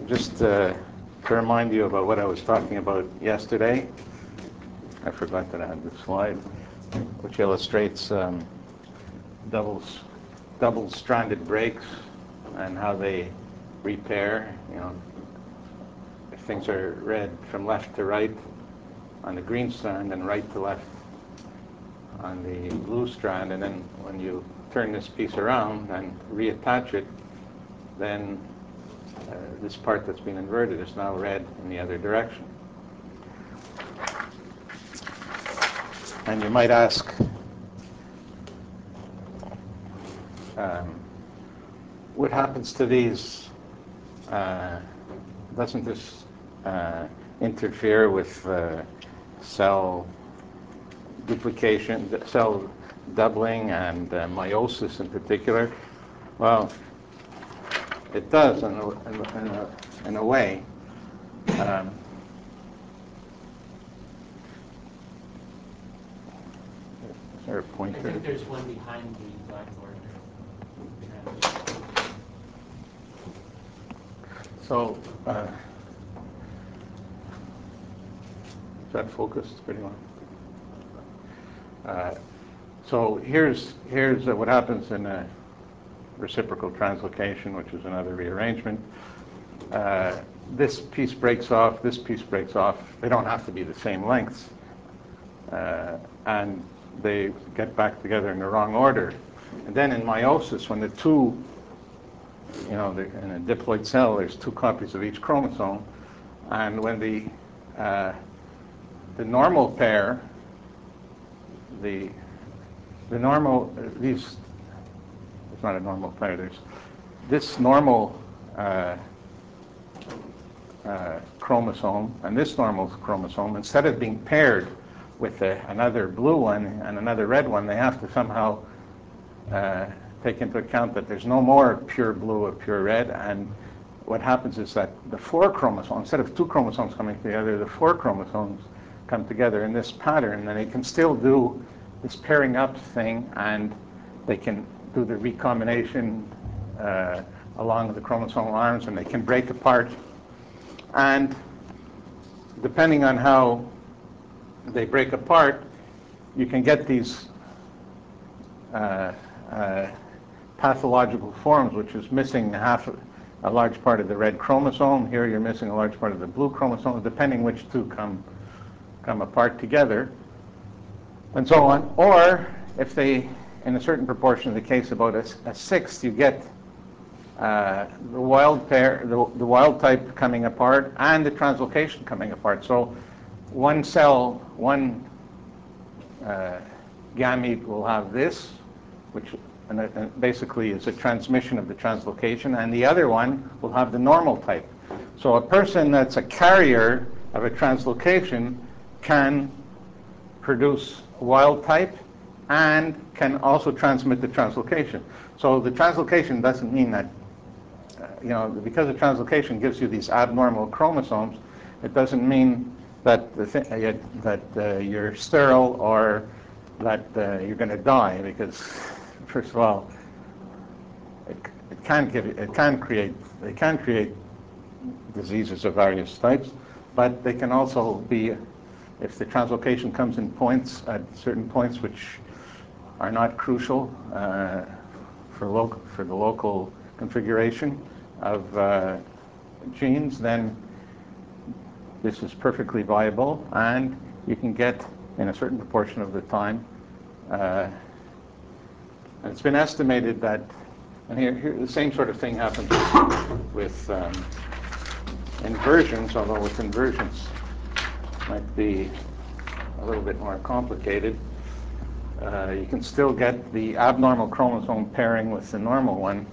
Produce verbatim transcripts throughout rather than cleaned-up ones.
just uh, to remind you about what I was talking about yesterday, I forgot that I had this slide, which illustrates um, doubles, double-stranded breaks and how they repair. You know, if things are read from left to right on the green strand and right to left on the blue strand, and then when you turn this piece around and reattach it, then uh, this part that's been inverted is now read in the other direction. And you might ask, um, what happens to these? Uh, doesn't this uh, interfere with uh, cell duplication, cell doubling, and uh, meiosis in particular? Well, it does in a, in a, in a way. Um, is there a pointer? I think there's one behind the blackboard. So, uh, is that focused pretty well? Uh, so here's here's uh, what happens in a reciprocal translocation, which is another rearrangement. Uh, this piece breaks off, this piece breaks off. They don't have to be the same lengths. Uh, and they get back together in the wrong order. And then in meiosis, when the two, you know, the, in a diploid cell, there's two copies of each chromosome. And when the, uh, the normal pair, the, the normal, uh, these, it's not a normal pair, there's this normal uh, uh, chromosome and this normal chromosome, instead of being paired with a, another blue one and another red one, they have to somehow uh, take into account that there's no more pure blue or pure red, and what happens is that the four chromosomes, instead of two chromosomes coming together, the four chromosomes come together in this pattern, and they can still do this pairing up thing, and they can do the recombination uh, along the chromosomal arms, and they can break apart. And depending on how they break apart, you can get these uh, uh, pathological forms, which is missing half of, a large part of the red chromosome. Here you're missing a large part of the blue chromosome, depending which two come come apart together, and so on. Or if they, in a certain proportion of the case, about a, a sixth, you get uh, the wild pair, the, the wild type coming apart, and the translocation coming apart. So one cell, one uh, gamete will have this, which and, and basically is a transmission of the translocation, and the other one will have the normal type. So a person that's a carrier of a translocation can produce wild type and can also transmit the translocation. So the translocation doesn't mean that, uh, you know, because the translocation gives you these abnormal chromosomes, it doesn't mean that the th uh, that uh, you're sterile or that uh, you're going to die, because first of all, it, it can give it can create they can create diseases of various types, but they can also be, if the translocation comes in points at certain points which are not crucial uh, for local for the local configuration of uh, genes, then this is perfectly viable, and you can get, in a certain proportion of the time, uh, and it's been estimated that, and here, here the same sort of thing happens with, with um, inversions, although with inversions might be a little bit more complicated. Uh, you can still get the abnormal chromosome pairing with the normal one,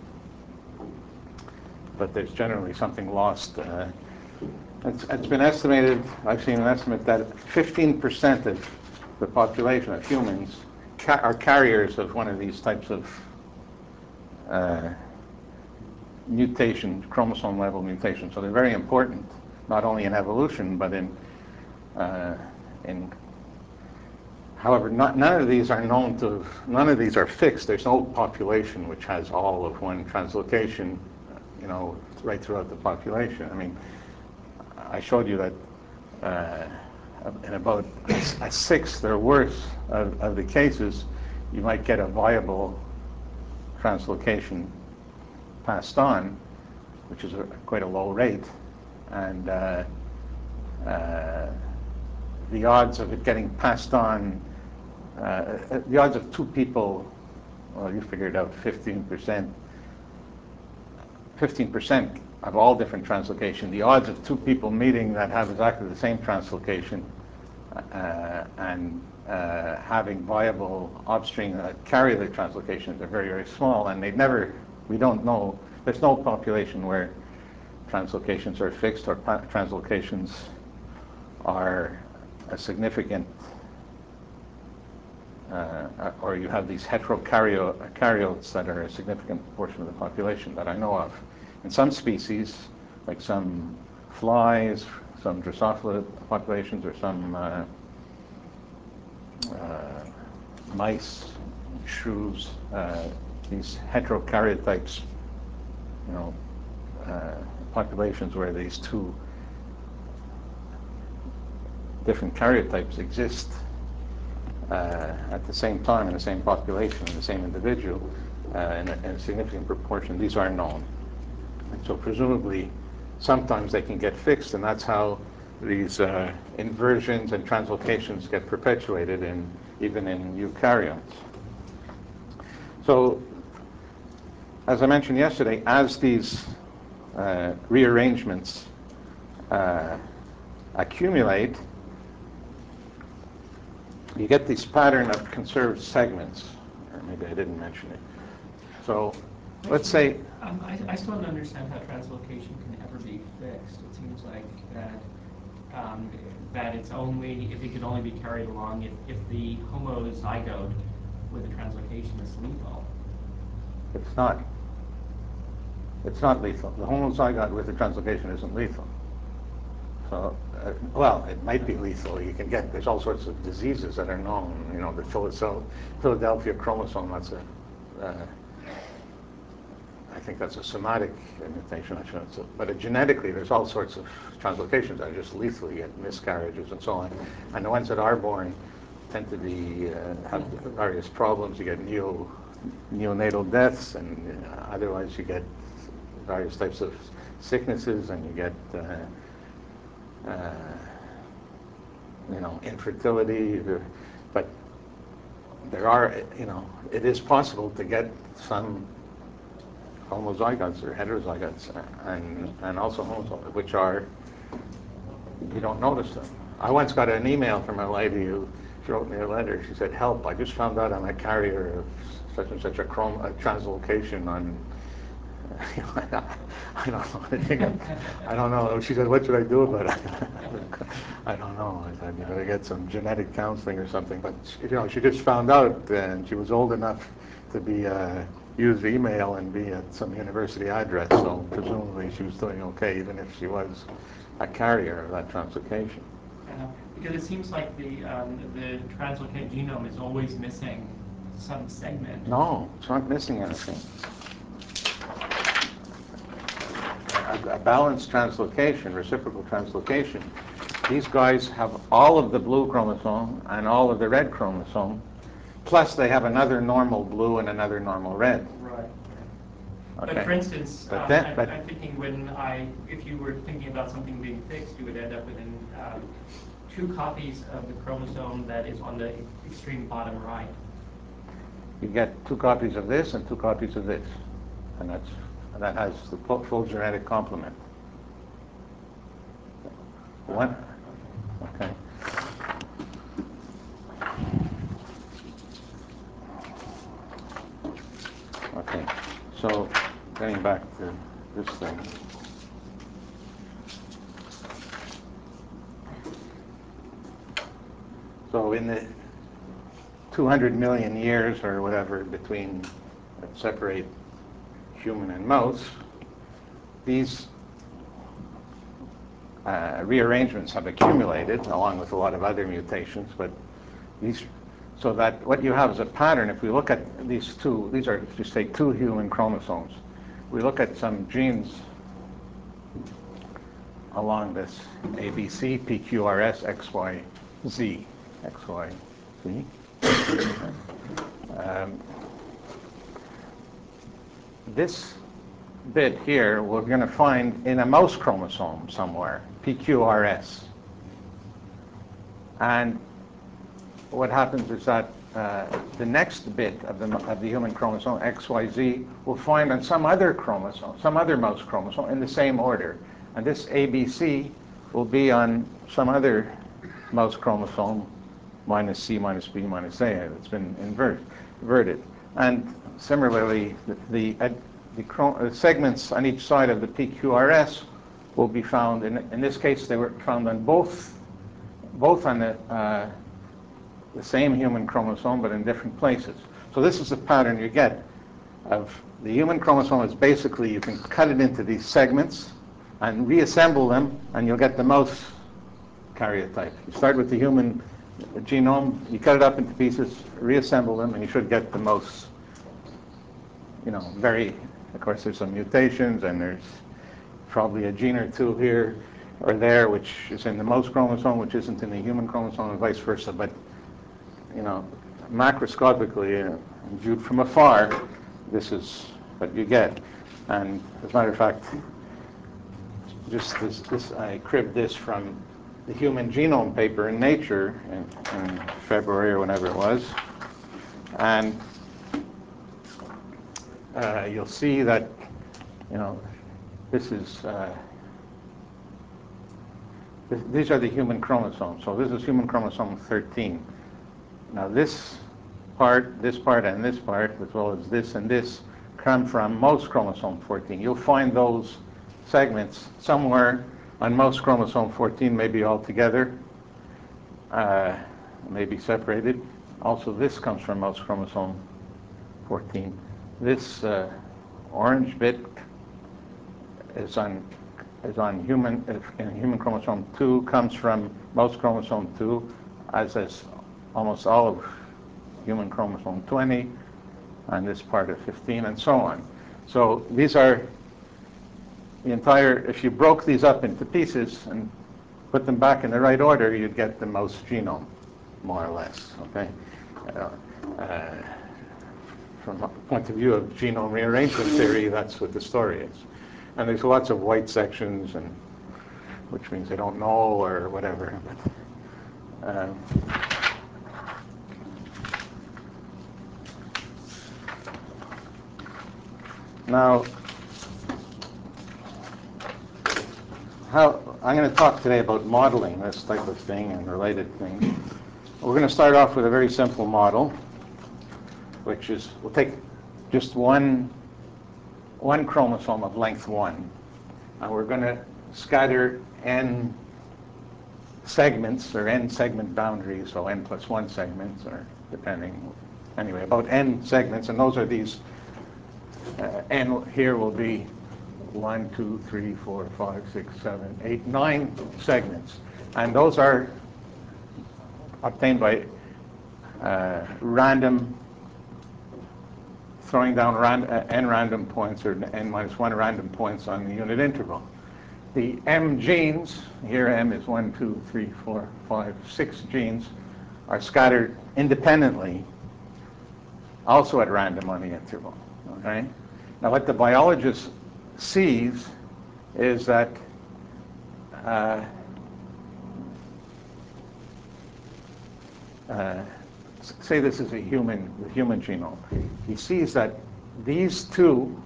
but there's generally something lost. Uh, it's, it's been estimated, I've seen an estimate that fifteen percent of the population of humans ca are carriers of one of these types of uh, mutation, chromosome level mutation. So they're very important, not only in evolution, but in, uh, in however, not, none of these are known to, none of these are fixed. There's no population which has all of one translocation, you know, right throughout the population. I mean, I showed you that uh, in about a sixth or worse of, of the cases, you might get a viable translocation passed on, which is a, quite a low rate, and uh, uh, the odds of it getting passed on, uh, the odds of two people, well, you figured out fifteen percent, fifteen percent of all different translocation, the odds of two people meeting that have exactly the same translocation uh, and uh, having viable offspring that carry the translocations are very, very small, and they never, we don't know, there's no population where translocations are fixed or translocations are a significant, uh, or you have these heterokaryotes that are a significant portion of the population that I know of. In some species, like some flies, some Drosophila populations, or some uh, uh, mice, shrews, uh, these heterokaryotypes, you know, uh, populations where these two different karyotypes exist uh, at the same time in the same population, in the same individual, uh, in, a, in a significant proportion. These are known. And so presumably, sometimes they can get fixed, and that's how these uh, inversions and translocations get perpetuated in even in eukaryotes. So, as I mentioned yesterday, as these uh, rearrangements uh, accumulate, you get this pattern of conserved segments, or maybe I didn't mention it. So, let's say... Um, I, I still don't understand how translocation can ever be fixed. It seems like that um, that it's only, if it can only be carried along if, if the homozygote with the translocation is lethal. It's not. It's not lethal. The homozygote with the translocation isn't lethal. So, uh, well, it might be lethal. You can get, there's all sorts of diseases that are known. You know, the Philadelphia chromosome, that's a, uh, I think that's a somatic mutation, I shouldn't say. But genetically, there's all sorts of translocations that are just lethal. You get miscarriages and so on. And the ones that are born tend to be, uh, have various problems. You get neo, neonatal deaths, and uh, otherwise you get various types of sicknesses, and you get, uh, uh, you know, infertility. But there are, you know, it is possible to get some homozygotes or heterozygotes, and and also homozygotes, which are, you don't notice them. I once got an email from a lady who she wrote me a letter. She said, "Help! I just found out I'm a carrier of such and such a, chrom a translocation on." I don't know anything. I don't know. She said, "What should I do about it?" I don't know. I said, "You better get some genetic counseling or something." But you know, she just found out, and she was old enough to be uh, use email and be at some university address. So presumably, she was doing okay, even if she was a carrier of that translocation. Uh, because it seems like the um, the translocated genome is always missing some segment. No, it's not missing anything. A, a balanced translocation, reciprocal translocation, these guys have all of the blue chromosome and all of the red chromosome, plus they have another normal blue and another normal red. Right. Okay. But for instance, but um, then, I'm, but I'm thinking when I, if you were thinking about something being fixed, you would end up with an, um, two copies of the chromosome that is on the extreme bottom right. you get two copies of this and two copies of this, and that's and that has the full genetic complement. One, okay. Okay, so getting back to this thing. So in the two hundred million years or whatever between that separate human and mouse, these uh, rearrangements have accumulated along with a lot of other mutations, but these, so that what you have is a pattern. If we look at these two, these are just say two human chromosomes. We look at some genes along this A B C, P Q R S, X Y Z, X Y Z. Um, this bit here we're going to find in a mouse chromosome somewhere, P Q R S. And what happens is that uh, the next bit of the, of the human chromosome, X Y Z, we'll find on some other chromosome, some other mouse chromosome in the same order. And this A B C will be on some other mouse chromosome, minus C, minus B, minus A. It's been invert, inverted. And similarly, the, the, uh, the chrom uh, segments on each side of the P Q R S will be found, in, in this case, they were found on both, both on the, uh, the same human chromosome, but in different places. So this is the pattern you get of the human chromosome. Is basically, you can cut it into these segments and reassemble them, and you'll get the mouse karyotype. You start with the human genome, you cut it up into pieces, reassemble them, and you should get the mouse. You know, very, of course, there's some mutations, and there's probably a gene or two here or there, which is in the mouse chromosome, which isn't in the human chromosome, and vice versa. But you know, macroscopically, uh, viewed from afar, this is what you get. And as a matter of fact, just this, this I cribbed this from the Human Genome paper in Nature in, in February or whenever it was. And uh, you'll see that, you know, this is, uh, th these are the human chromosomes. So this is human chromosome thirteen. Now this part, this part, and this part, as well as this and this, come from mouse chromosome fourteen. You'll find those segments somewhere on mouse chromosome fourteen, maybe all together, uh, maybe separated. Also, this comes from mouse chromosome fourteen. This uh, orange bit is on is on human in human chromosome two, comes from mouse chromosome two, as is almost all of human chromosome twenty, and this part of fifteen, and so on. So these are the entire, if you broke these up into pieces and put them back in the right order, you'd get the mouse genome, more or less, okay? Uh, uh, from the point of view of genome rearrangement theory, that's what the story is. And there's lots of white sections, and which means they don't know or whatever. But, uh, now, how, I'm going to talk today about modeling this type of thing and related things. We're going to start off with a very simple model, which is, we'll take just one, one chromosome of length one, and we're going to scatter n segments, or n segment boundaries, so n plus one segments, or depending, anyway, about n segments, and those are these, uh, n here will be one, two, three, four, five, six, seven, eight, nine segments. And those are obtained by uh, random, throwing down ran, uh, n random points, or n minus one random points on the unit interval. The M genes, here M is one, two, three, four, five, six genes, are scattered independently, also at random on the interval, okay? Now what the biologist sees is that uh, uh, say this is a human, the human genome. He sees that these two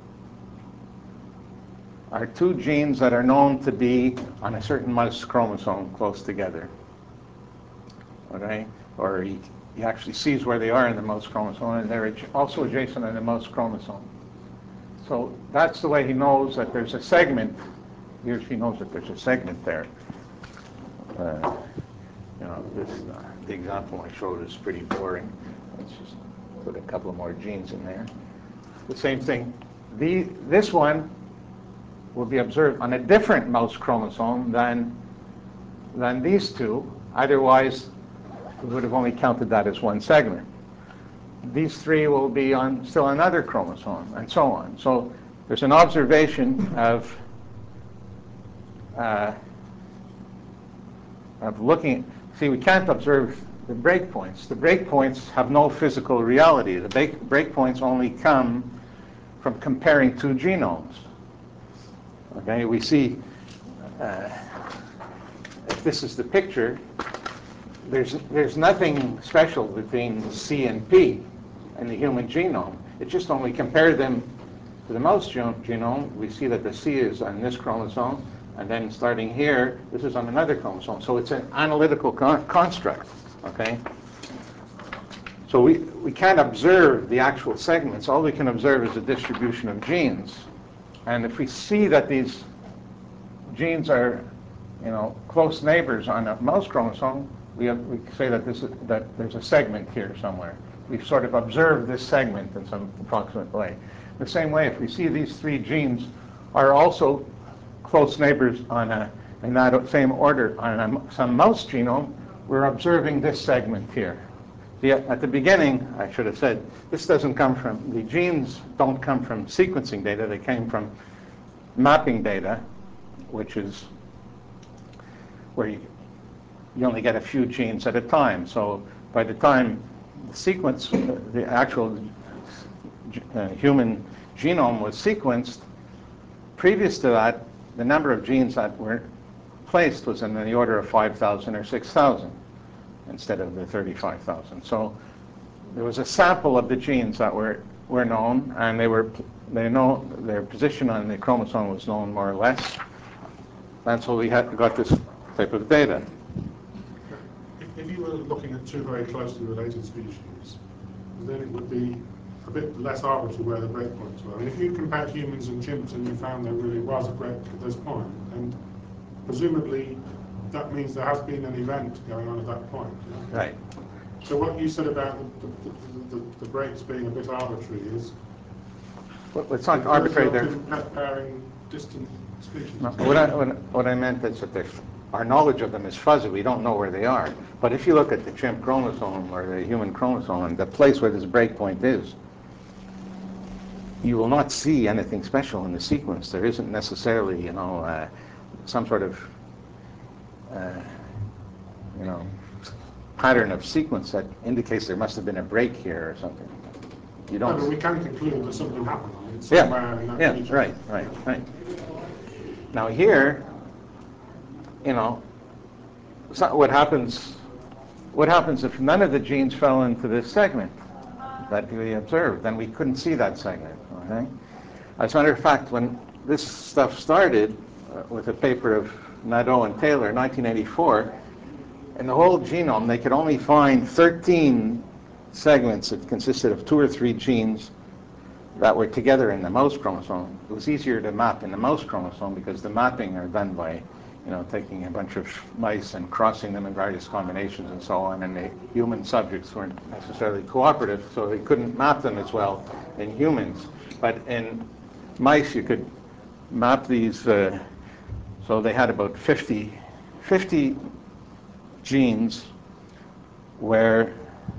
are two genes that are known to be on a certain mouse chromosome close together, okay? Or he, he actually sees where they are in the mouse chromosome, and they're also adjacent on the mouse chromosome. So that's the way he knows that there's a segment. He or she knows that there's a segment there. Uh, you know, this, uh, the example I showed is pretty boring. Let's just put a couple more genes in there. The same thing. The, this one will be observed on a different mouse chromosome than, than these two. Otherwise, we would have only counted that as one segment. These three will be on still another chromosome, and so on. So there's an observation of uh, of looking, see, we can't observe the breakpoints. The breakpoints have no physical reality. The break, breakpoints only come from comparing two genomes. Okay, we see, uh, if this is the picture, there's, there's nothing special between C and P in the human genome. It just only compare them to the mouse genome. We see that the C is on this chromosome, and then starting here, this is on another chromosome. So it's an analytical con construct, okay? So we, we can't observe the actual segments. All we can observe is the distribution of genes. And if we see that these genes are, you know, close neighbors on a mouse chromosome, we, have, we say that, this is, that there's a segment here somewhere. We've sort of observed this segment in some approximate way. The same way, if we see these three genes are also close neighbors on a, in that same order on a, some mouse genome, we're observing this segment here. See, at the beginning, I should have said, this doesn't come from, the genes don't come from sequencing data, they came from mapping data, which is where you, you only get a few genes at a time. So by the time the sequence, uh, the actual uh, human genome was sequenced, previous to that, the number of genes that were placed was in the order of five thousand or six thousand instead of the thirty-five thousand. So there was a sample of the genes that were, were known, and they were, they know, their position on the chromosome was known more or less. And so we had got this type of data. If, if you were looking at two very closely related species, then it would be a bit less arbitrary where the breakpoints were. I mean, if you compared humans and chimps and you found there really was a break at this point, and presumably that means there has been an event going on at that point. You know? Right. So what you said about the, the, the, the breaks being a bit arbitrary is... Well, it's not arbitrary. They're comparing distant species. No, what, I, what, what I meant is that our knowledge of them is fuzzy. We don't know where they are. But if you look at the chimp chromosome or the human chromosome, and the place where this breakpoint is, you will not see anything special in the sequence. There isn't necessarily, you know, uh, some sort of, uh, you know, pattern of sequence that indicates there must have been a break here or something. You don't. No, but we can conclude that something happened. I mean, Yeah, somewhere in that yeah, region. right, right, right. Now here, you know, so what happens? What happens if none of the genes fell into this segment that we observed? Then we couldn't see that segment. Okay. As a matter of fact, when this stuff started uh, with a paper of Nadeau and Taylor in nineteen eighty-four, in the whole genome they could only find thirteen segments that consisted of two or three genes that were together in the mouse chromosome. It was easier to map in the mouse chromosome because the mapping are done by, you know, taking a bunch of mice and crossing them in various combinations and so on, and the human subjects weren't necessarily cooperative, so they couldn't map them as well in humans. But in mice you could map these, uh, so they had about fifty, fifty genes where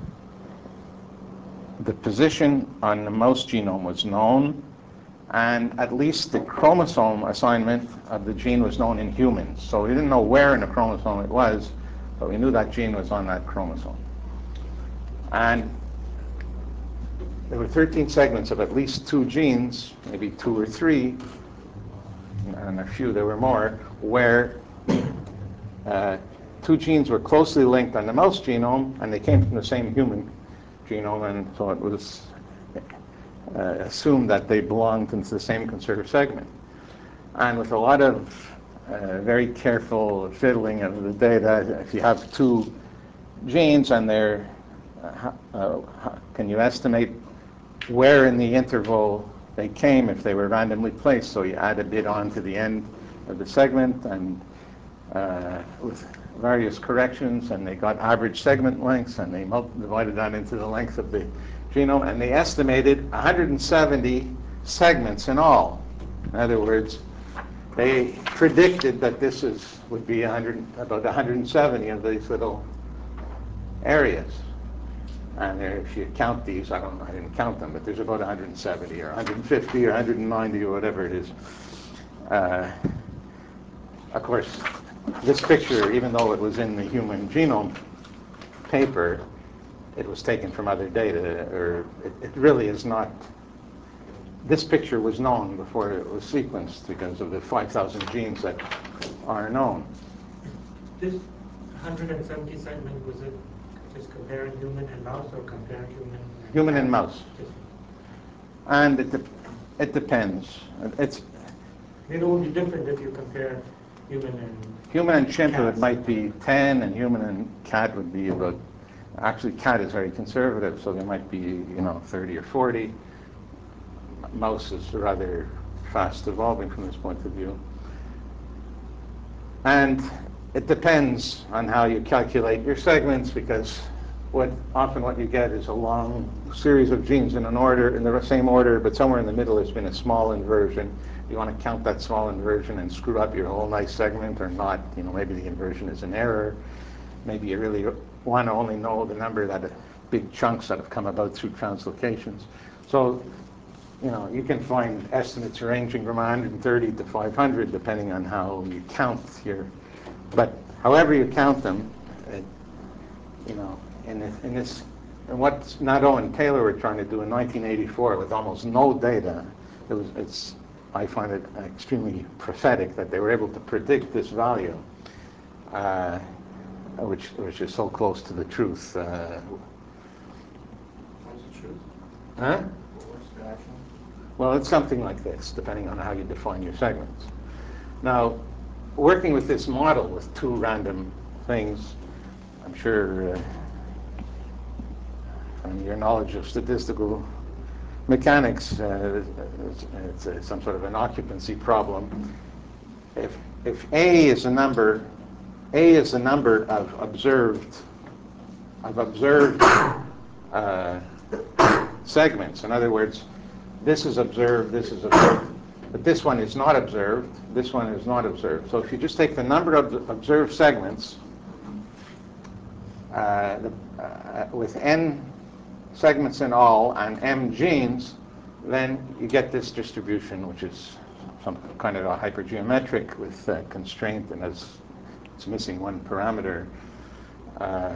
the position on the mouse genome was known, and at least the chromosome assignment of the gene was known in humans. So we didn't know where in the chromosome it was, but we knew that gene was on that chromosome. And there were thirteen segments of at least two genes, maybe two or three, and a few there were more, where uh, two genes were closely linked on the mouse genome, and they came from the same human genome, and so it was uh, assumed that they belonged into the same conserved segment. And with a lot of uh, very careful fiddling of the data, if you have two genes and they're, uh, uh, can you estimate where in the interval they came if they were randomly placed? So you add a bit on to the end of the segment, and uh, with various corrections, and they got average segment lengths, and they divided that into the length of the genome, and they estimated one hundred seventy segments in all. In other words, they predicted that this is would be one hundred, about one hundred seventy of these little areas. And there, if you count these, I don't know, I didn't count them, but there's about one hundred seventy or one hundred fifty or one hundred ninety or whatever it is. Uh, of course, this picture, even though it was in the Human Genome paper, it was taken from other data, or it, it really is not. This picture was known before it was sequenced because of the five thousand genes that are known. This one hundred seventy segment, was it just comparing human and mouse, or comparing human and Human and mouse. Just, And it, de- it depends. It's it will be different if you compare human and human and chimp, it cats. might be ten, and human and cat would be about. Actually, cat is very conservative, so there might be, you know, thirty or forty. Mouse is rather fast evolving from this point of view. And it depends on how you calculate your segments, because what often what you get is a long series of genes in an order, in the same order, but somewhere in the middle there's been a small inversion. You want to count that small inversion and screw up your whole nice segment or not. You know, maybe the inversion is an error. Maybe you really want to only know the number that uh, big chunks that have come about through translocations. So, you know, you can find estimates ranging from one hundred thirty to five hundred, depending on how you count your. But however you count them, it, you know, in this, in this, and what Nadeau and Taylor were trying to do in nineteen eighty-four with almost no data, it was, it's, I find it extremely prophetic that they were able to predict this value, uh, which which is so close to the truth. Uh, What's the truth? huh? What's the actual? Well, it's something like this, depending on how you define your segments. Now, working with this model with two random things, I'm sure uh, from your knowledge of statistical mechanics, uh, it's, it's uh, some sort of an occupancy problem. If, if A is a number, A is the number of observed, of observed uh, segments. In other words, this is observed, this is observed, but this one is not observed, this one is not observed. So if you just take the number of observed segments uh, the, uh, with n segments in all and m genes, then you get this distribution, which is some kind of a hypergeometric with uh, constraint, and as it's missing one parameter. Uh,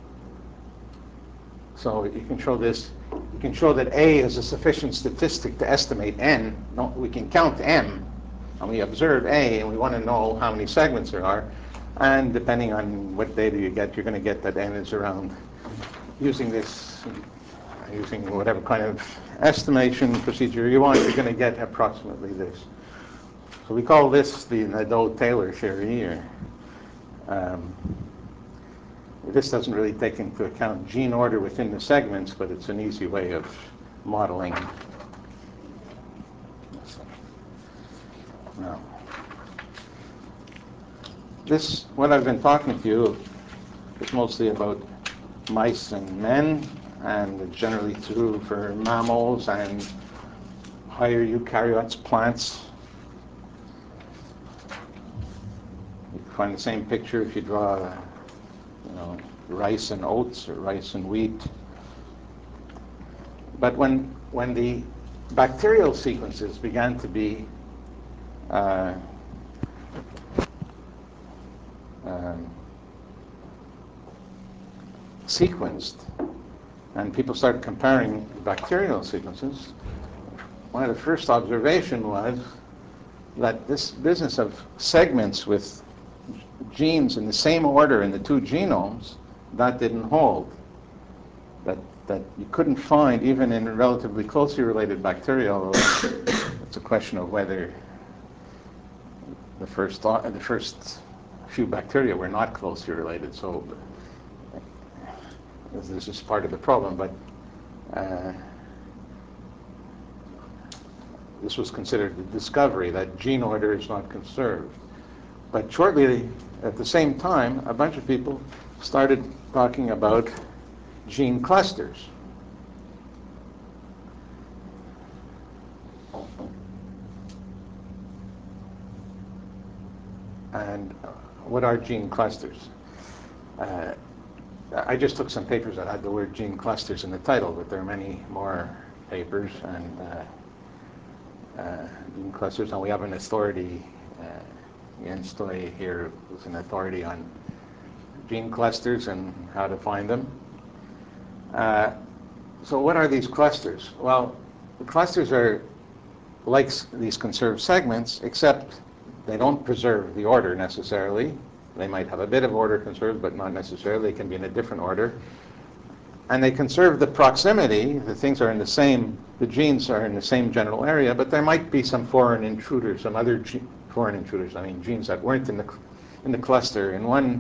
so you can show this. You can show that A is a sufficient statistic to estimate n. No, we can count m, and we observe A, and we want to know how many segments there are. And depending on what data you get, you're going to get that n is around, using this, using whatever kind of estimation procedure you want, you're going to get approximately this. So we call this the Nadeau-Taylor theory. Or, um, this doesn't really take into account gene order within the segments, but it's an easy way of modeling. Now, this, what I've been talking to you, is mostly about mice and men, and generally true for mammals and higher eukaryotes, plants. You can find the same picture if you draw, you know, rice and oats or rice and wheat. But when when the bacterial sequences began to be uh, um, sequenced, and people started comparing bacterial sequences, one of the first observation was that this business of segments with genes in the same order in the two genomes, that didn't hold. That that you couldn't find, even in relatively closely related bacteria. It's a question of whether the first thought, the first few bacteria were not closely related. So this is part of the problem, but uh, this was considered a discovery that gene order is not conserved. But shortly at the same time, a bunch of people started talking about gene clusters. And what are gene clusters? Uh, I just took some papers that had the word gene clusters in the title, but there are many more papers and uh, uh, gene clusters, and we have an authority uh, Jens Stoy here, who's an authority on gene clusters and how to find them. Uh, so what are these clusters? Well, the clusters are like these conserved segments, except they don't preserve the order necessarily. They might have a bit of order conserved, but not necessarily. They can be in a different order. And they conserve the proximity. The things are in the same, the genes are in the same general area, but there might be some foreign intruders, some other ge- foreign intruders, I mean genes that weren't in the, in the cluster. In one,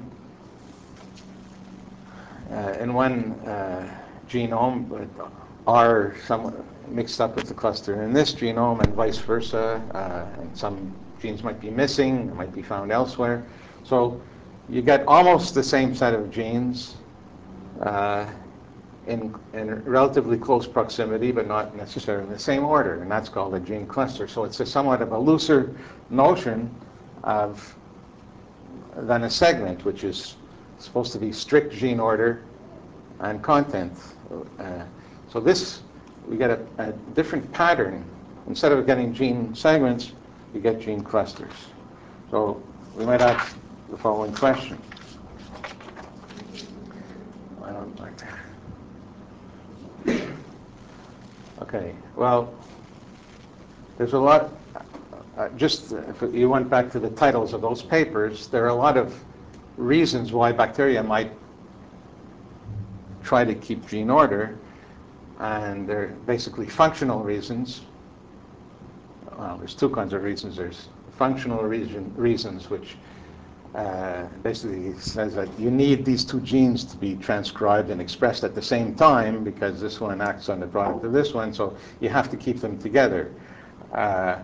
uh, in one uh, genome, but are somewhat mixed up with the cluster in this genome, and vice versa. Uh, and some genes might be missing, might be found elsewhere. So you get almost the same set of genes uh, in, in relatively close proximity, but not necessarily in the same order, and that's called a gene cluster. So it's a somewhat of a looser notion of than a segment, which is supposed to be strict gene order and content. Uh, so this, we get a, a different pattern. Instead of getting gene segments, you get gene clusters. So we might ask the following question. I don't like that. Okay, well, there's a lot, uh, just if you went back to the titles of those papers, there are a lot of reasons why bacteria might try to keep gene order, and they're basically functional reasons. Well, there's two kinds of reasons. There's functional reason, reasons, which uh, basically says that you need these two genes to be transcribed and expressed at the same time because this one acts on the product of this one, so you have to keep them together. Uh,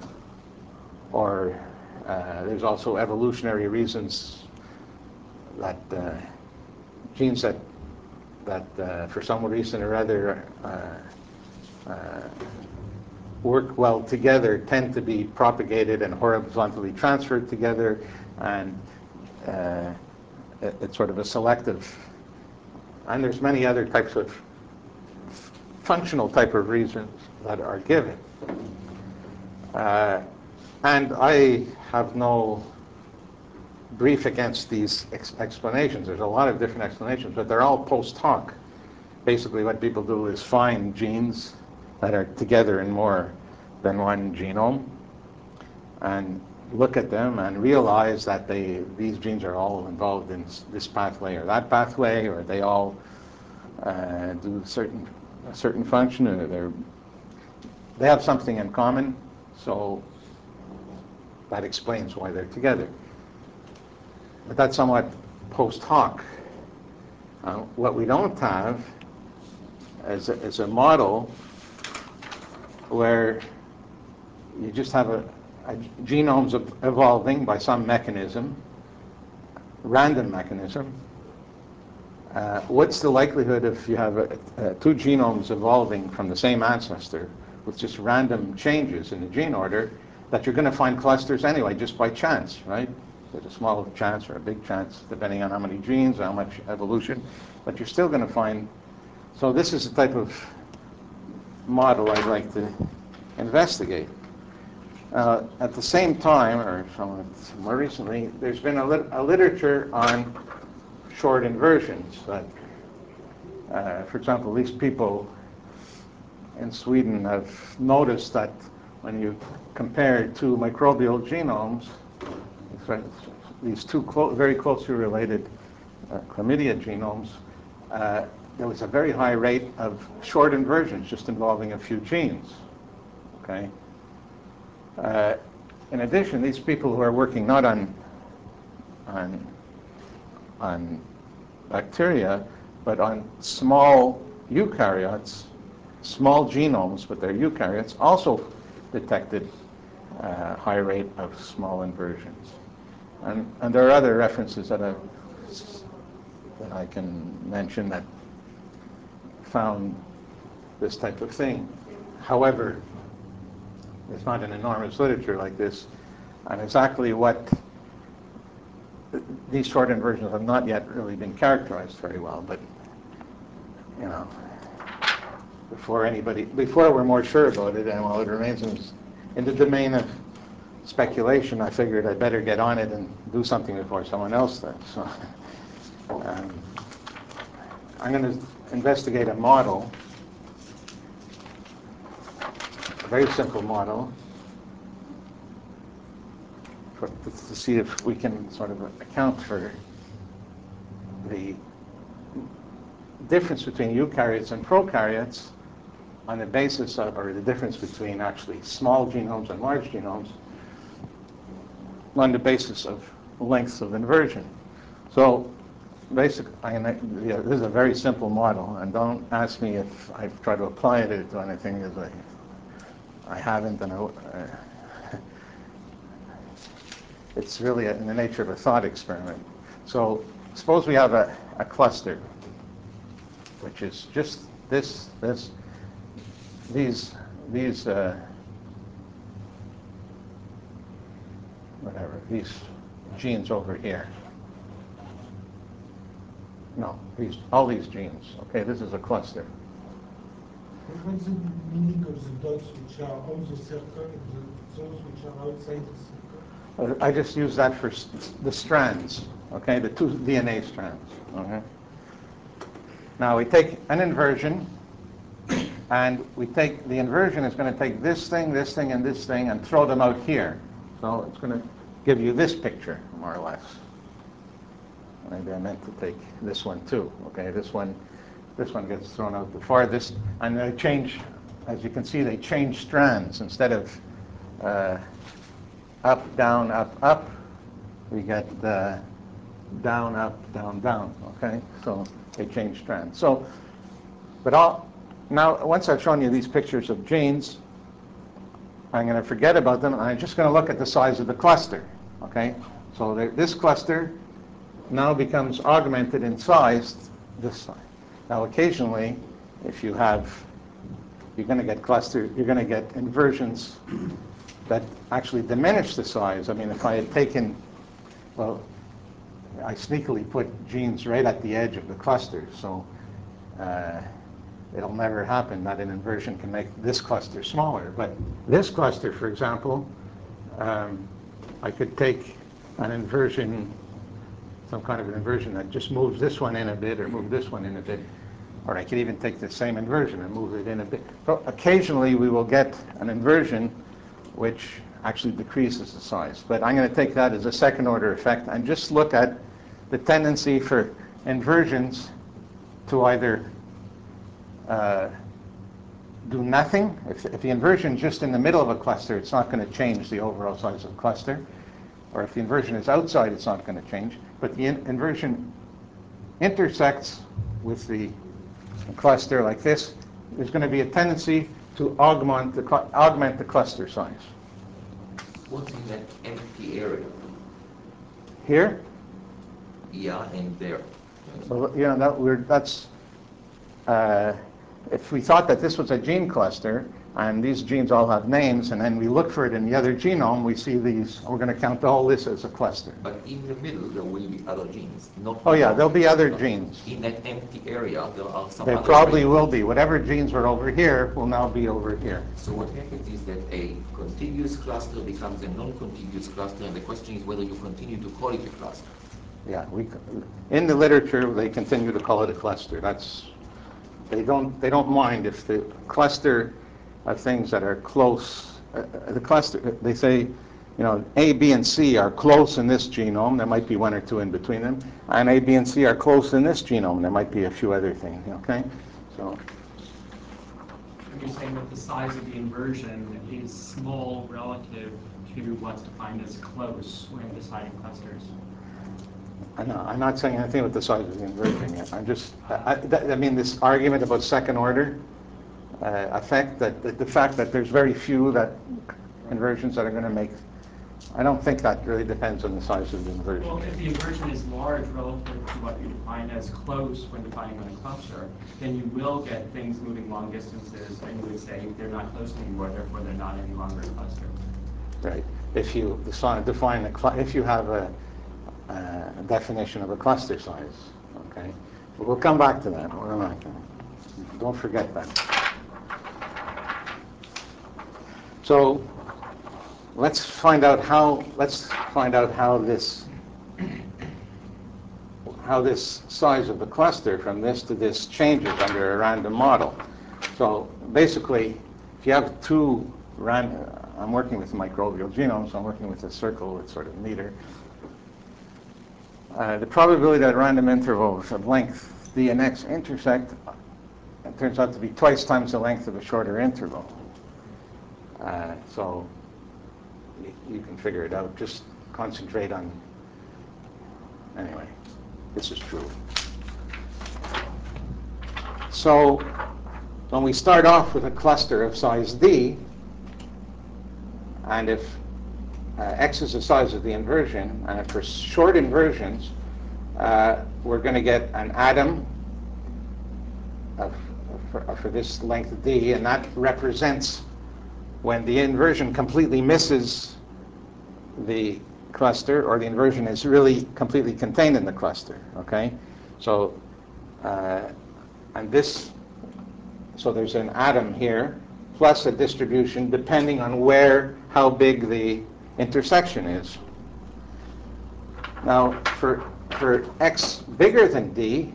or uh, there's also evolutionary reasons that uh, genes that that uh, for some reason or other uh, uh, work well together tend to be propagated and horizontally transferred together, and uh, it, it's sort of a selective. And there's many other types of functional type of reasons that are given. Uh, and I have no brief against these ex explanations. There's a lot of different explanations, but they're all post hoc. Basically what people do is find genes that are together in more than one genome and look at them and realize that they, these genes are all involved in this pathway or that pathway, or they all uh, do certain, a certain function, or they're, they have something in common, so that explains why they're together. But that's somewhat post hoc. Uh, what we don't have is a, is a model where you just have a, a genomes evolving by some mechanism, random mechanism. Uh, what's the likelihood if you have a, a, two genomes evolving from the same ancestor with just random changes in the gene order that you're going to find clusters anyway, just by chance, right? There's a small chance or a big chance, depending on how many genes, how much evolution, but you're still going to find. So this is the type of model I'd like to investigate. Uh, at the same time, or somewhat more recently, there's been a, lit a literature on short inversions. That, uh, for example, these people in Sweden have noticed that when you compare two microbial genomes, these two clo very closely related uh, chlamydia genomes, uh, there was a very high rate of short inversions just involving a few genes. Okay. Uh, in addition, these people who are working not on on on bacteria, but on small eukaryotes, small genomes, but they're eukaryotes, also detected uh, high rate of small inversions. And, and there are other references that, I've, that I can mention that found this type of thing. However, there's not an enormous literature like this on exactly what these short inversions have not yet really been characterized very well, but you know, before anybody, before we're more sure about it, and while it remains in, in the domain of speculation, I figured I'd better get on it and do something before someone else does. So, um, I'm going to investigate a model, a very simple model, for, to see if we can sort of account for the difference between eukaryotes and prokaryotes on the basis of, or the difference between actually small genomes and large genomes on the basis of lengths of inversion. So basically, I, yeah, this is a very simple model, and don't ask me if I've tried to apply it to anything, because I, I haven't, and I, uh, it's really in the nature of a thought experiment. So suppose we have a, a cluster, which is just this, this, these, these, uh, whatever, these genes over here. No, these, all these genes. Okay, this is a cluster. What's the meaning of the dots which are on the circle and the, those which are outside the circle? Uh, I just use that for s the strands, okay, the two D N A strands. Okay. Now we take an inversion, and we take, the inversion is going to take this thing, this thing, and this thing, and throw them out here. So it's going to give you this picture, more or less. Maybe I meant to take this one too. Okay, this one, this one gets thrown out the farthest, and they change, as you can see, they change strands. Instead of uh, up, down, up, up, we get uh, down, up, down, down. Okay, so they change strands. So, but all now, once I've shown you these pictures of genes, I'm going to forget about them, and I'm just going to look at the size of the cluster. Okay, so there, this cluster now becomes augmented in size this size. Now occasionally, if you have, you're going to get cluster, you're going to get inversions that actually diminish the size. I mean, if I had taken, well, I sneakily put genes right at the edge of the cluster, so uh, it'll never happen that an inversion can make this cluster smaller. But this cluster, for example, um, I could take an inversion, some kind of an inversion that just moves this one in a bit or move this one in a bit. Or I could even take the same inversion and move it in a bit. So occasionally we will get an inversion which actually decreases the size. But I'm going to take that as a second order effect and just look at the tendency for inversions to either uh, do nothing. If, if the inversion is just in the middle of a cluster, it's not going to change the overall size of the cluster. Or if the inversion is outside, it's not going to change. But the in inversion intersects with the cluster like this, there's going to be a tendency to augment the, augment the cluster size. What's in that empty area? Here? Yeah, and there. Well, you know, that we're, that's, uh, if we thought that this was a gene cluster, and these genes all have names, and then we look for it in the other genome, we see these, we're going to count all this as a cluster. But in the middle, there will be other genes. Not Oh yeah, not- there'll be other not- genes. In that empty area, there are some There other probably genes. will be. Whatever genes were over here will now be over here. So what happens is that a contiguous cluster becomes a non-contiguous cluster, and the question is whether you continue to call it a cluster. Yeah, we, in the literature, they continue to call it a cluster. That's, they don't, they don't mind if the cluster of things that are close, uh, the cluster, they say, you know, A, B, and C are close in this genome. There might be one or two in between them. And A, B, and C are close in this genome. There might be a few other things, okay? So, You're saying that the size of the inversion is small relative to what's defined as close when deciding clusters. I know, I'm not saying anything about the size of the inversion yet. I'm just, I, I, I mean, this argument about second order uh, effect, that, that the fact that there's very few that inversions that are going to make, I don't think that really depends on the size of the inversion. Well, if the inversion is large relative to what you define as close when defining on a cluster, then you will get things moving long distances, and you would say they're not close anymore, therefore they're not any longer a cluster. Right. If you decide, define a, cl if you have a, uh, definition of a cluster size, okay? But we'll come back to that. We're not gonna, don't forget that. So let's find out how, let's find out how this, how this size of the cluster from this to this changes under a random model. So basically, if you have two random, I'm working with microbial genomes, so I'm working with a circle that's sort of neater. Uh, the probability that random intervals of length d and x intersect, it turns out to be twice times the length of a shorter interval. Uh, so y- you can figure it out. Just concentrate on, anyway, this is true. So when we start off with a cluster of size d, and if uh, x is the size of the inversion, and if for short inversions, uh, we're going to get an atom of, for, for this length d, and that represents when the inversion completely misses the cluster, or the inversion is really completely contained in the cluster, okay? So, uh, and this, so there's an atom here, plus a distribution depending on where, how big the intersection is. Now, for, for x bigger than d,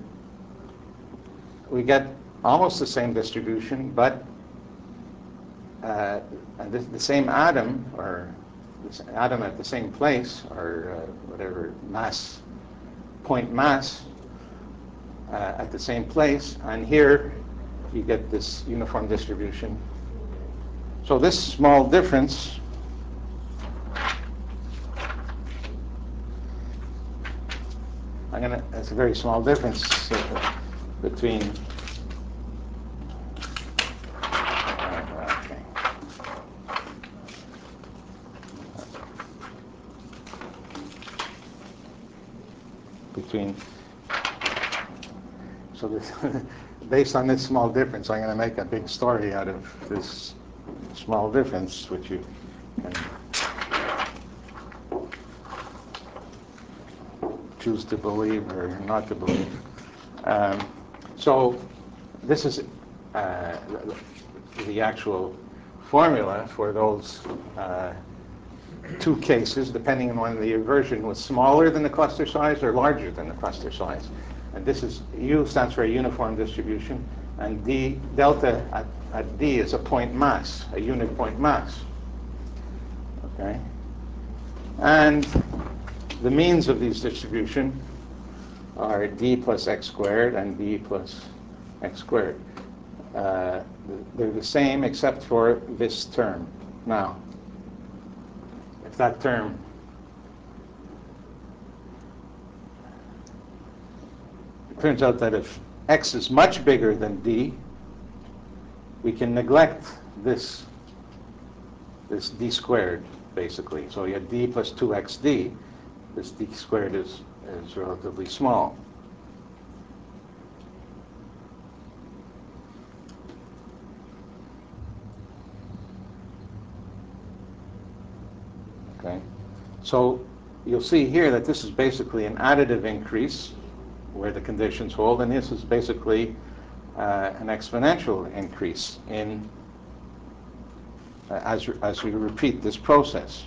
we get almost the same distribution, but uh, the, the same atom, or this atom at the same place, or uh, whatever mass, point mass, uh, at the same place, and here you get this uniform distribution. So this small difference I'm gonna, it's a very small difference uh, between uh, okay. between so this based on this small difference, I'm going to make a big story out of this small difference, which you can choose to believe or not to believe. Um, so this is uh, the actual formula for those uh, two cases, depending on whether the inversion was smaller than the cluster size or larger than the cluster size. And this is, U stands for a uniform distribution, and D, delta at, at D is a point mass, a unit point mass. Okay? And the means of these distribution are D plus x squared and D plus x squared. Uh, they're the same except for this term. Now, if that term it turns out that if x is much bigger than d, we can neglect this this d squared, basically. So you have d plus two x d. This d squared is, is relatively small. Okay. So you'll see here that this is basically an additive increase where the conditions hold, and this is basically uh, an exponential increase in uh, as, as we repeat this process.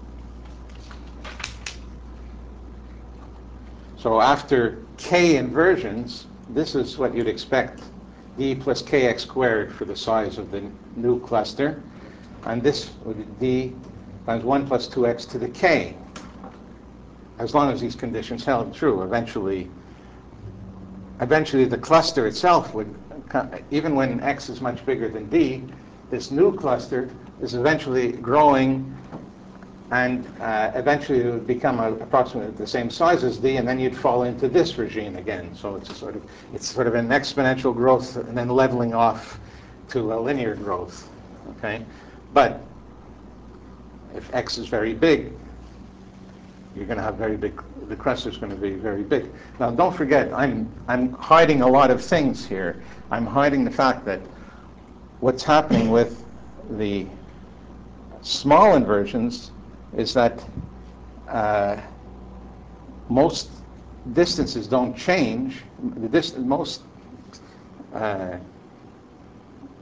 So after k inversions, this is what you'd expect, d plus kx squared for the size of the new cluster, and this would be d times one plus two x to the k. As long as these conditions held true, eventually eventually the cluster itself would, even when x is much bigger than d, this new cluster is eventually growing, and uh, eventually it would become a, approximately the same size as d, and then you'd fall into this regime again. So it's a sort of it's sort of an exponential growth and then leveling off to a linear growth. Okay, but if x is very big, you're going to have very big, the cluster is going to be very big. Now, don't forget, I'm, I'm hiding a lot of things here. I'm hiding the fact that what's happening with the small inversions is that uh, most distances don't change. The dist- most, uh,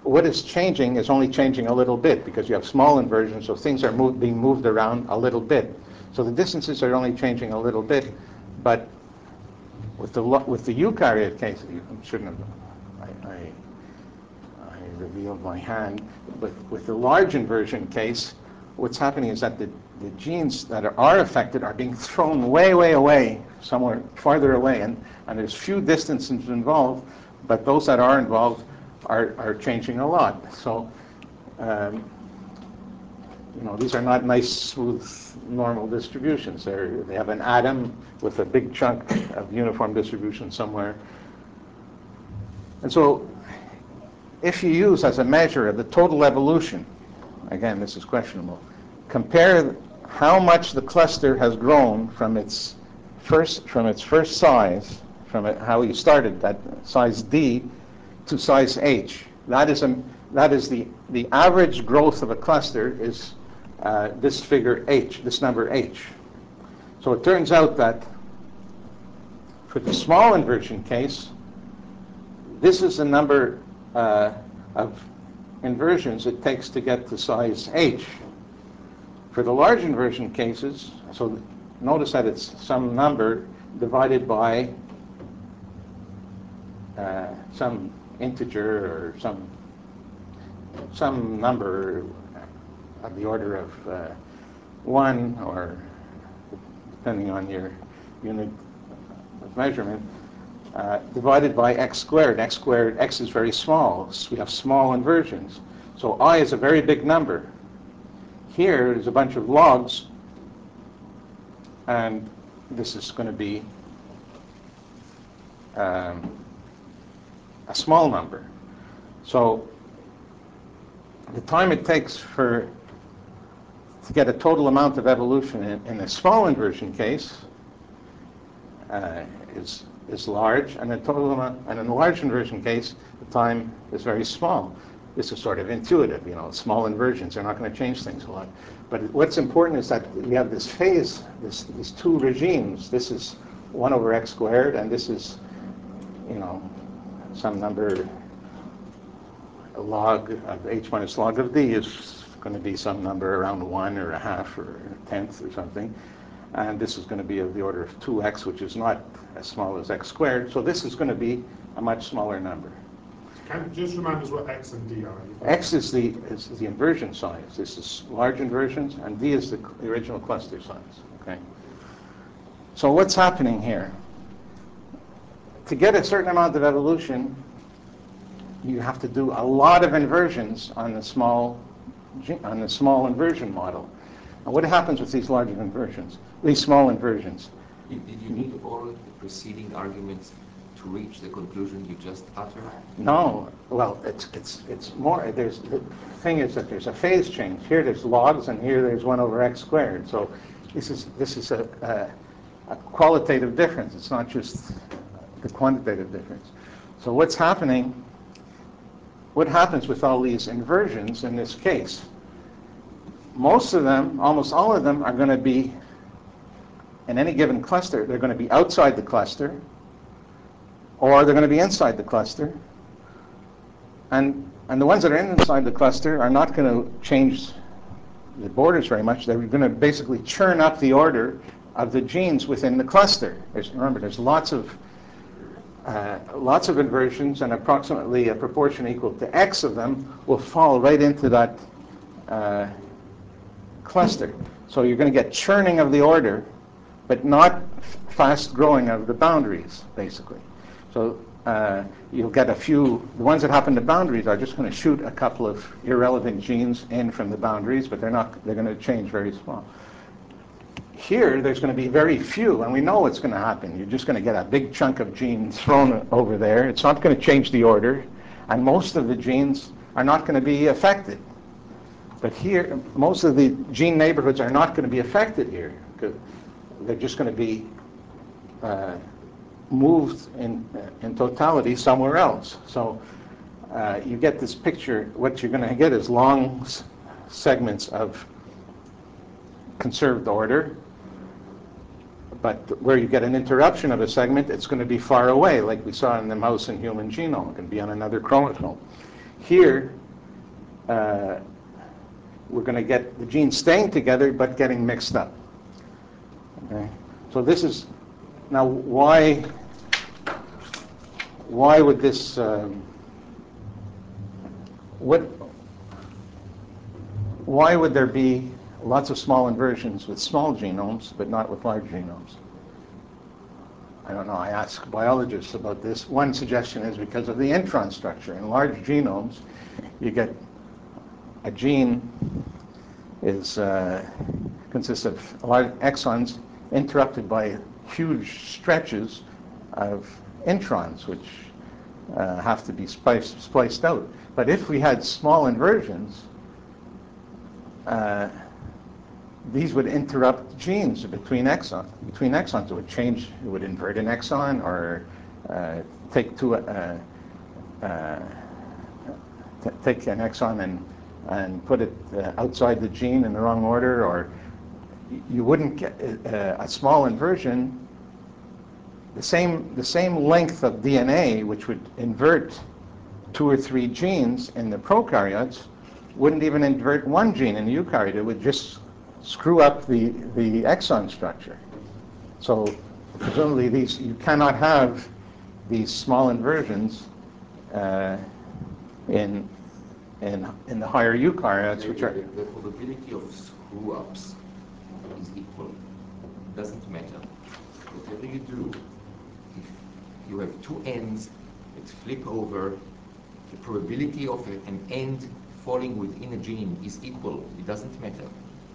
what is changing is only changing a little bit because you have small inversions, so things are move, being moved around a little bit. So the distances are only changing a little bit, but with the with the eukaryote case, I shouldn't have. I, I, I revealed my hand. But with the large inversion case, what's happening is that the, the genes that are, are affected are being thrown way, way away, somewhere farther away, and, and there's few distances involved, but those that are involved are, are changing a lot. So, um, you know, these are not nice, smooth, normal distributions. They're, they have an atom with a big chunk of uniform distribution somewhere. And so, if you use as a measure of the total evolution, again, this is questionable, compare how much the cluster has grown from its first, from its first size, from it, how you started at size D to size H. That is, a, that is the, the average growth of a cluster is uh, this figure H, this number H. So it turns out that for the small inversion case, this is the number uh, of inversions it takes to get to size H. For the large inversion cases, so notice that it's some number divided by uh, some integer or some some number of the order of uh, one, or depending on your unit of measurement, uh, divided by x squared. X squared, x is very small. So we have small inversions. So I is a very big number. Here is a bunch of logs, and this is going to be um, a small number. So the time it takes for to get a total amount of evolution in, in a small inversion case uh, is is large, and the total amount, and in a large inversion case, the time is very small. This is sort of intuitive, you know, small inversions are not going to change things a lot. But what's important is that we have this phase, this these two regimes. This is one over x squared, and this is, you know, some number, a log of h minus log of d is going to be some number around one or a half or a tenth or something. And this is going to be of the order of two x, which is not as small as x squared. So this is going to be a much smaller number. Can you just remind us what x and d are? X is the is the inversion size. This is large inversions, and d is the, the original cluster size. Okay. So what's happening here? To get a certain amount of evolution, you have to do a lot of inversions on the small on the small inversion model. And what happens with these large inversions? These small inversions. Did did you need all of the preceding arguments to reach the conclusion you just uttered? No, well, it's it's it's more. There's the thing is that there's a phase change. Here there's logs, and here there's one over x squared. So this is this is a, a, a qualitative difference. It's not just the quantitative difference. So what's happening? What happens with all these inversions in this case? Most of them, almost all of them, are going to be in any given cluster. They're going to be outside the cluster, or they're going to be inside the cluster. And, and the ones that are inside the cluster are not going to change the borders very much. They're going to basically churn up the order of the genes within the cluster. There's, remember, there's lots of uh, lots of inversions, and approximately a proportion equal to x of them will fall right into that uh, cluster. So you're going to get churning of the order, but not fast growing of the boundaries, basically. So uh, you'll get a few, the ones that happen to boundaries are just going to shoot a couple of irrelevant genes in from the boundaries, but they're not, they're going to change very small. Here, there's going to be very few, and we know what's going to happen. You're just going to get a big chunk of genes thrown over there. It's not going to change the order, and most of the genes are not going to be affected. But here, most of the gene neighborhoods are not going to be affected here, because they're just going to be uh, moved in, uh, in totality somewhere else. So uh, you get this picture. What you're going to get is long s- segments of conserved order, but where you get an interruption of a segment, it's going to be far away, like we saw in the mouse and human genome. It can be on another chromosome. Here, uh, we're going to get the genes staying together but getting mixed up. Okay? So this is, now why, why would this, um, what, why would there be lots of small inversions with small genomes but not with large genomes? I don't know, I ask biologists about this. One suggestion is because of the intron structure. In large genomes, you get a gene is uh, consists of large exons interrupted by huge stretches of introns, which uh, have to be spliced, spliced out. But if we had small inversions, uh, these would interrupt genes between exons. Between exons, it would change. It would invert an exon, or uh, take two, uh, uh, t- take an exon and and put it uh, outside the gene in the wrong order, or you wouldn't get uh, a small inversion. The same the same length of D N A, which would invert two or three genes in the prokaryotes, wouldn't even invert one gene in the eukaryote. It would just screw up the, the exon structure. So presumably these, you cannot have these small inversions uh, in, in, in the higher eukaryotes, which are... The, the probability of screw-ups is equal. It doesn't matter. Whatever you do, if you have two ends that flip over, the probability of a, an end falling within a gene is equal. It doesn't matter.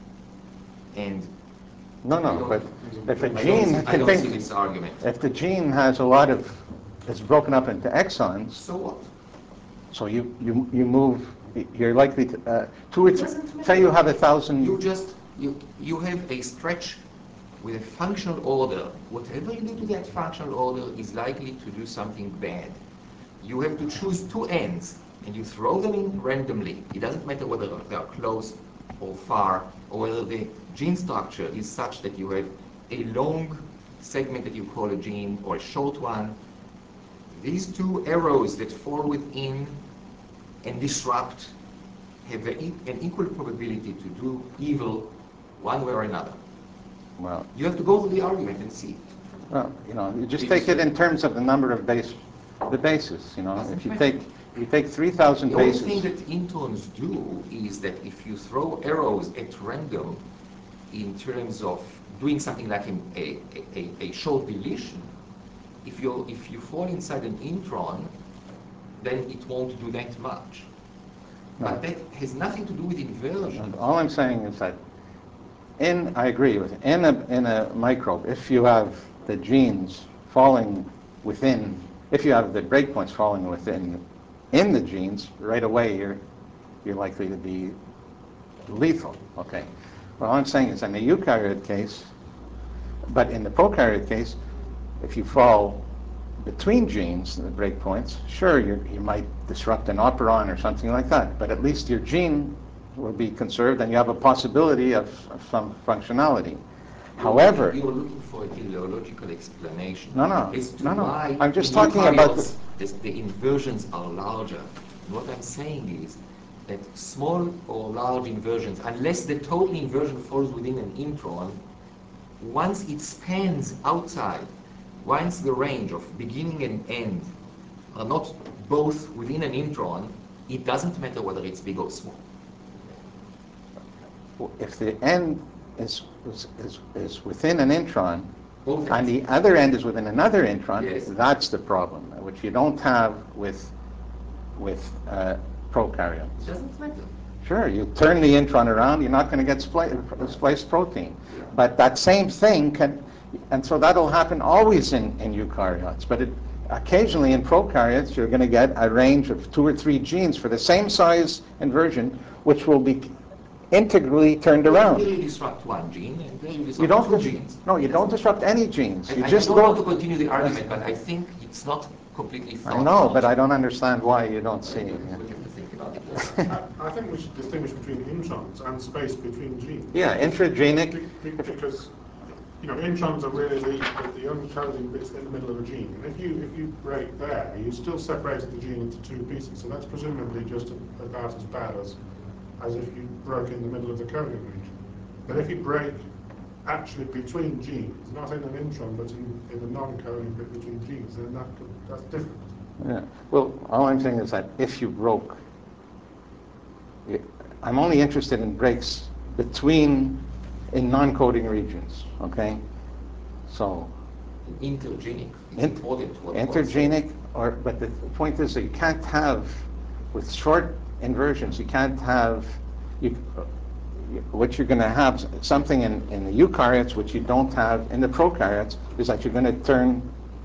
And No, no, but if a I gene don't, I don't see contains, this argument. if the gene has a lot of, is broken up into exons, So what? so you, you, you move, you're likely to, uh, two or It three, doesn't matter. say you have a thousand... You just, you, you have a stretch with a functional order. Whatever you do to that functional order is likely to do something bad. You have to choose two ends, and you throw them in randomly. It doesn't matter whether they are close or far, or whether the gene structure is such that you have a long segment that you call a gene, or a short one. These two arrows that fall within and disrupt have a, an equal probability to do evil one way or another. Well, You have to go through the argument and see. well, you know, you just It's, take it uh, in terms of the number of base, the bases, you know. Doesn't If you matter. take, if you take three thousand The only bases... thing that introns do is that if you throw arrows at random in terms of doing something like a, a, a, a short deletion, if you if you fall inside an intron, then it won't do that much. No. But that has nothing to do with inversion. All I'm saying is that in, I agree with, in a, in a microbe, if you have the genes falling within, if you have the breakpoints falling within, in the genes, right away you're, you're likely to be lethal, okay? What I'm saying is in the eukaryote case, but in the prokaryote case, if you fall between genes, the breakpoints, sure, you you might disrupt an operon or something like that, but at least your gene will be conserved and you have a possibility of, of some functionality. However, You're looking for a teleological explanation No, no, as to no, no. why I'm just in talking about eukaryotes the, the inversions are larger. And what I'm saying is that small or large inversions, unless the total inversion falls within an intron, once it spans outside, once the range of beginning and end are not both within an intron, it doesn't matter whether it's big or small. if the end is, is, is, is within an intron, Both and ends. the other end is within another intron, Yes. that's the problem, which you don't have with, with uh, It prokaryotes. doesn't matter. Sure, you turn the intron around, you're not going to get spli- spliced protein. But that same thing can, and so that'll happen always in, in eukaryotes. But it, occasionally in prokaryotes, you're going to get a range of two or three genes for the same size inversion, which will be integrally turned Here around. you disrupt one gene, and there you disrupt You don't, two dis- genes. no, you don't disrupt any genes. I, You I just don't go. want to continue the argument, but I think it's not completely thought I know, out. but I don't understand why you don't see it. We have to think about it. I, I think we should distinguish between introns and space between genes. Yeah, intragenic. Be- be- Because you know, introns are really the, the uncoding bits in the middle of a gene. And if you if you break there, you still separated the gene into two pieces. So that's presumably just a, about as bad as as if you broke in the middle of the coding region. But if you break actually between genes, not in an intron, but in, in the non-coding bit between genes, then that could, that's different. Yeah. Well, all I'm saying is that if you broke, I'm only interested in breaks between, in non-coding regions, okay? So, Intergenic. It's in, important what Paul said. intergenic, or, but the point is that you can't have, with short inversions, you can't have, you, what you're going to have, something in, in the eukaryotes which you don't have in the prokaryotes, is that you're going to turn,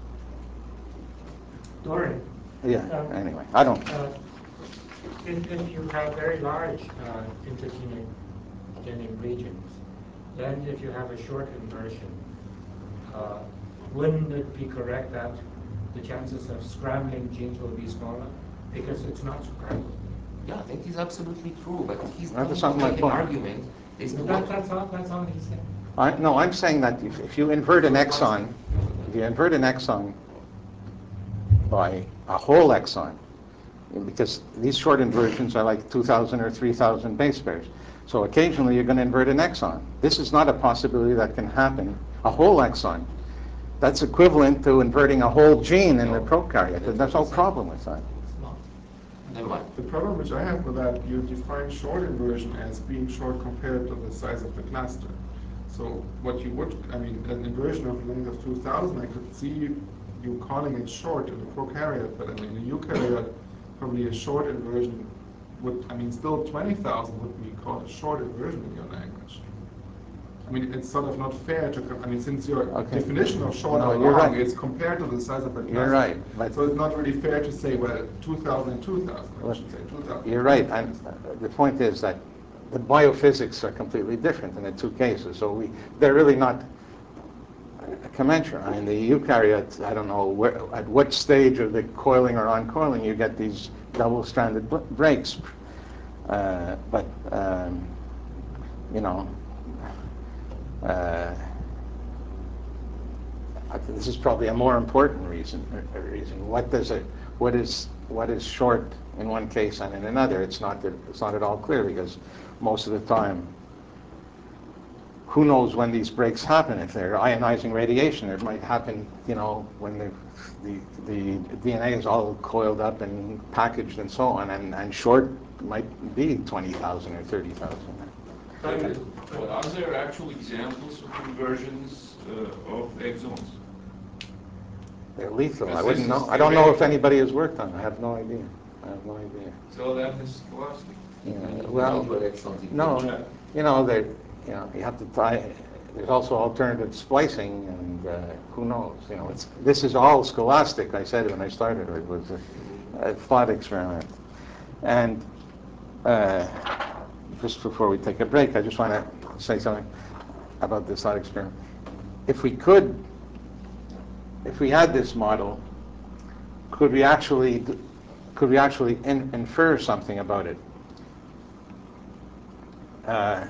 Doran, yeah, Um, anyway, I don't, uh, if, if you have very large uh, intergenic genic regions, then if you have a short inversion, uh, wouldn't it be correct that the chances of scrambling genes will be smaller because it's not scrambled? Yeah, that is absolutely true, but he's That trying is to not my make an point. argument as to That, what... that's all. That's all he's saying. I, no, I'm saying that if, if you invert an exon, if you invert an exon by a whole exon, because these short inversions are like two thousand or three thousand base pairs, so occasionally you're going to invert an exon. This is not a possibility that can happen, a whole exon. That's equivalent to inverting a whole gene in the prokaryote, and there's no problem with that. Never mind. The problem which I have with that, you define short inversion as being short compared to the size of the cluster. So what you would, I mean, an inversion of the length of two thousand, I could see you calling it short in the prokaryote, but in the eukaryote, probably a short inversion would, I mean, still twenty thousand would be called a short inversion in your language. I mean, it's sort of not fair to, com- I mean, since your Okay. definition of short No, or you're long right. is compared to the size of a cluster. You're right, but- So it's not really fair to say, well, two thousand and two thousand, I should say, two thousand. You're right, and the point is that the biophysics are completely different in the two cases, so we, they're really not commensurate. I mean, the eukaryotes, I don't know where, at what stage of the coiling or uncoiling you get these double-stranded bl- breaks, uh, but, um, you know, uh, I think this is probably a more important reason. uh, Reason. What does it? What is what is short in one case and in another? It's not that it's not at all clear because most of the time, who knows when these breaks happen? If they're ionizing radiation, it might happen. You know, when the the, the D N A is all coiled up and packaged and so on, and, and short might be twenty thousand or thirty thousand. David, well, are there actual examples of inversions uh, of exons? They're lethal. Because I wouldn't this know. is I don't know if theoretical. anybody has worked on it. I have no idea. I have no idea. So that is scholastic. Yeah, Maybe well, you have something. no, you know, they, you know, you have to tie, there's also alternative splicing, and uh, who knows, you know, it's, this is all scholastic, I said when I started, it was a, a thought experiment. And uh, just before we take a break, I just want to say something about this thought experiment. If we could, if we had this model, could we actually, d- could we actually in, infer something about it? Uh,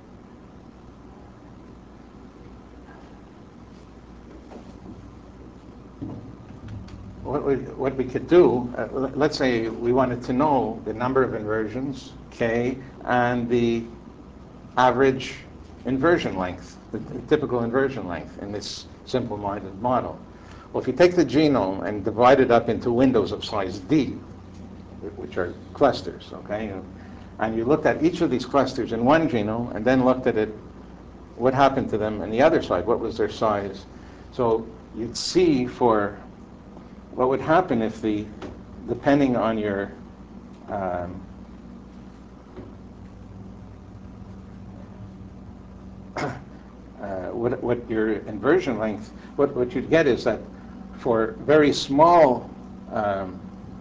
what, we, what we could do, uh, l- let's say we wanted to know the number of inversions, K, and the average inversion length, the, the typical inversion length in this simple-minded model. Well, if you take the genome and divide it up into windows of size D, which are clusters, okay, and you looked at each of these clusters in one genome and then looked at it, what happened to them on the other side, what was their size. So you'd see for what would happen if the, depending on your, um, uh, what, what your inversion length, what, what you'd get is that for very small um,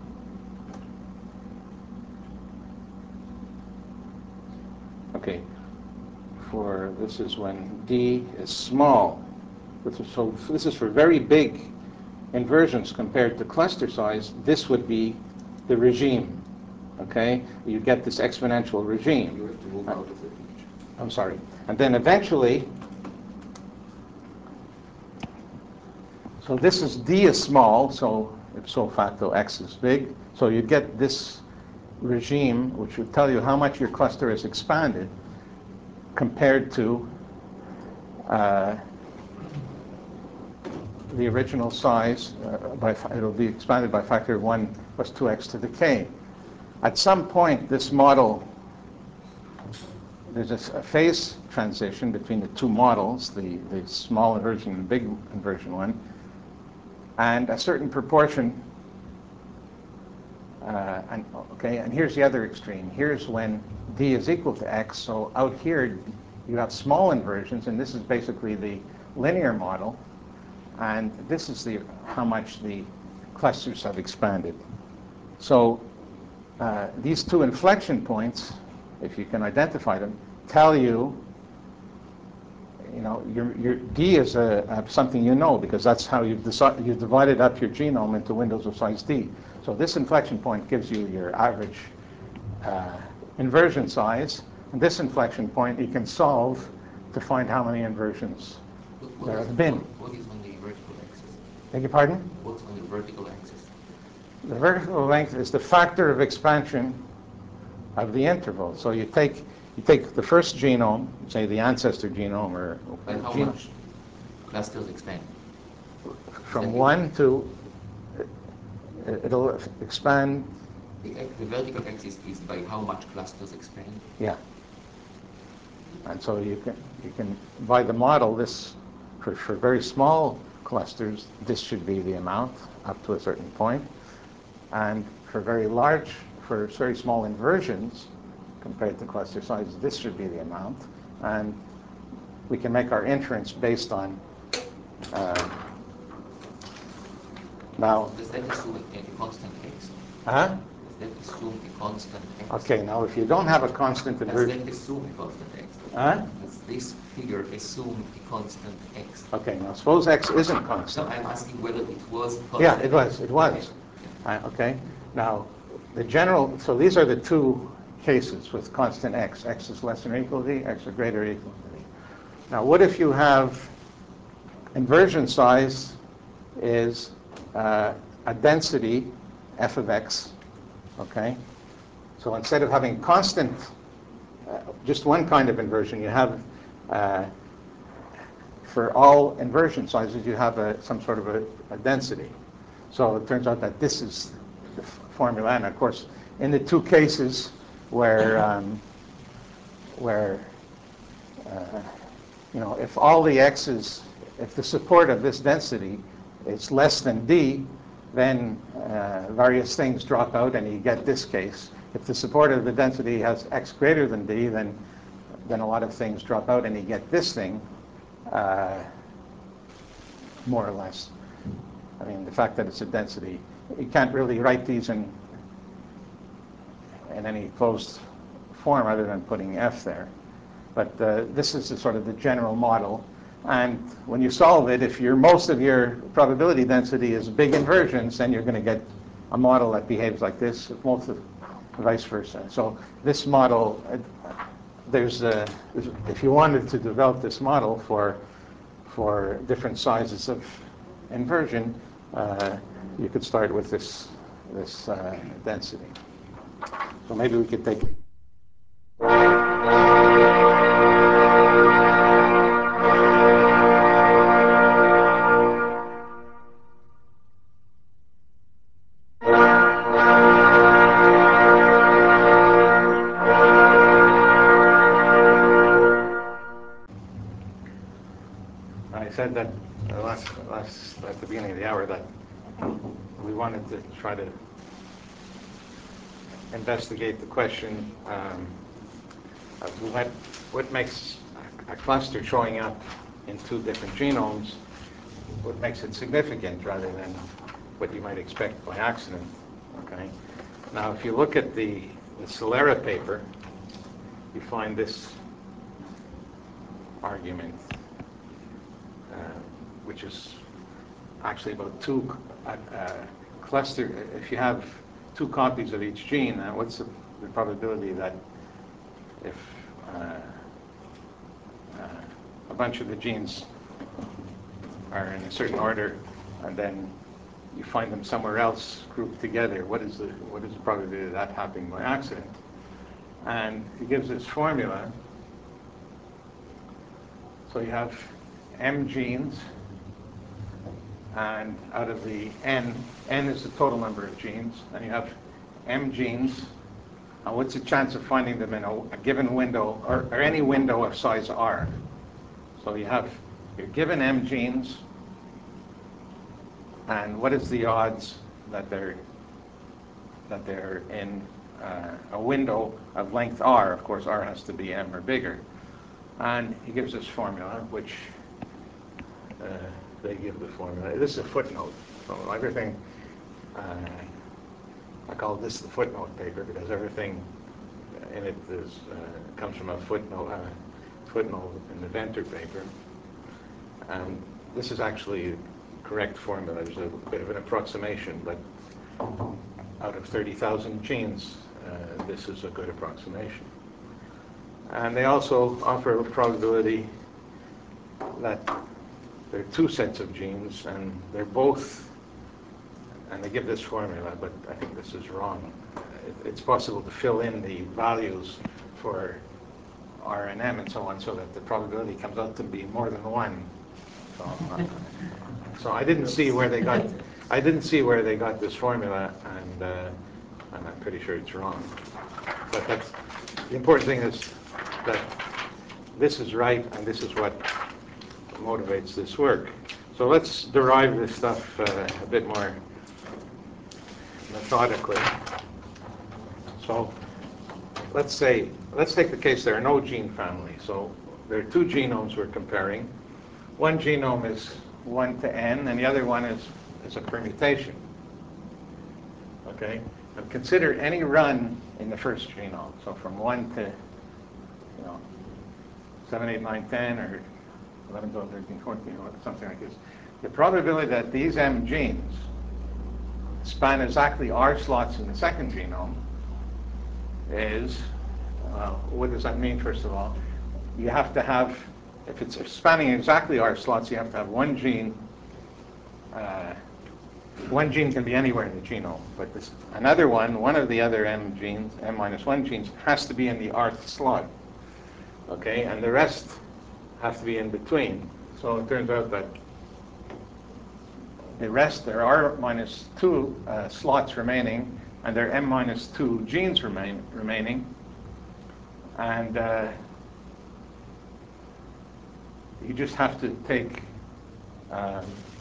okay, for, this is when D is small. So this is for very big inversions compared to cluster size. This would be the regime, okay? You get this exponential You regime. have to move out of the picture. I'm sorry. And then eventually, so this is D is small, so ipso facto X is big. So you get this regime, which would tell you how much your cluster is expanded compared to uh, the original size. Uh, by it'll be expanded by a factor of one plus two x to the k. At some point, this model, there's a, a phase transition between the two models, the, the small inversion and the big inversion one, and a certain proportion. Uh, and okay, and here's the other extreme. Here's when D is equal to X. So out here, you have small inversions, and this is basically the linear model. And this is the how much the clusters have expanded. So uh, these two inflection points, if you can identify them, tell you, you know, your, your D is a, a something you know, because that's how you've, deci- you've divided up your genome into windows of size D. So this inflection point gives you your average uh, inversion size, and this inflection point you can solve to find how many inversions What there is- have been. What is on the vertical axis? Beg your pardon? What's on the vertical axis? The vertical length is the factor of expansion of the interval. So you take you take the first genome, say the ancestor genome, or By how genome, much clusters expand? from one to, it'll expand, The, ac- the vertical axis is by how much clusters expand? yeah. And so you can you can by the model this for, for very small clusters, this should be the amount up to a certain point, and for very large, for very small inversions compared to cluster size, this should be the amount, and we can make our inference based on uh, now. Does that assume a, a constant x? Huh? Does that assume a constant x? Okay, now if you don't have a constant Does inversion, that assume a constant x? huh? Does this figure assume a constant x? Okay, now suppose x isn't So constant. I'm asking whether it was constant. Yeah, it was, it was. Okay. Uh, Okay, now, the general, so these are the two cases with constant x. X is less than or equal to d, x is greater or equal to d. Now, what if you have inversion size is uh, a density, f of x, okay? So instead of having constant, uh, just one kind of inversion, you have, uh, for all inversion sizes, you have a, some sort of a, a density. So it turns out that this is the f- formula, and of course, in the two cases where, um, where, uh, you know, if all the x's, if the support of this density is less than d, then uh, various things drop out, and you get this case. If the support of the density has x greater than d, then then a lot of things drop out, and you get this thing, uh, more or less. I mean, the fact that it's a density, you can't really write these in in any closed form other than putting f there. But uh, this is the sort of the general model. And when you solve it, if your most of your probability density is big inversions, then you're going to get a model that behaves like this, if most of vice versa. So this model, uh, there's a, if you wanted to develop this model for for different sizes of inversion, uh, you could start with this this uh, density. So maybe we could take it. I said that uh, last, last, at the beginning of the hour that we wanted to try to investigate the question um, of what, what makes a, a cluster showing up in two different genomes, what makes it significant rather than what you might expect by accident. Okay. Now, if you look at the, the Solera paper, you find this argument, uh, which is actually about two uh, uh, cluster. If you have two copies of each gene, uh, what's the, the probability that if uh, uh, a bunch of the genes are in a certain order, and then you find them somewhere else grouped together. What is the what is the probability of that happening by accident? And he gives this formula. So you have m genes, and out of the n, n is the total number of genes, and you have m genes. And what's the chance of finding them in a, a given window, or, or any window of size r? So you have, you're given m genes, and what is the odds that they're that they're in uh, a window of length r? Of course, r has to be m or bigger. And he gives this formula, which uh, they give the formula. This is a footnote. So everything, uh, I call this the footnote paper because everything in it is uh, comes from a footnote, uh, footnote in the Venter paper. And this is actually the correct formula. There's a bit of an approximation, but out of thirty thousand genes, uh, this is a good approximation. And they also offer a probability that there are two sets of genes, and they're both, and they give this formula, but I think this is wrong. It, it's possible to fill in the values for R and M and so on so that the probability comes out to be more than one. So, uh, so I didn't see where they got, I didn't see where they got this formula, and, uh, and I'm pretty sure it's wrong. But that's, the important thing is that this is right, and this is what motivates this work. So let's derive this stuff uh, a bit more methodically. So let's say, let's take the case there are no gene families. So there are two genomes we're comparing. One genome is one to n, and the other one is, is a permutation. Okay? And consider any run in the first genome. So from one to, you know, seven, eight, nine, ten, or eleven, twelve, thirteen, fourteen, or something like this. The probability that these M genes span exactly R slots in the second genome is, well, what does that mean, first of all? You have to have, if it's spanning exactly R slots, you have to have one gene. Uh, one gene can be anywhere in the genome, but this, another one, one of the other M genes, M minus one genes, has to be in the Rth slot. Okay, and the rest have to be in between. So it turns out that the rest, there are minus two uh, slots remaining, and there are M minus two genes remain, remaining. And uh, you just have to take um,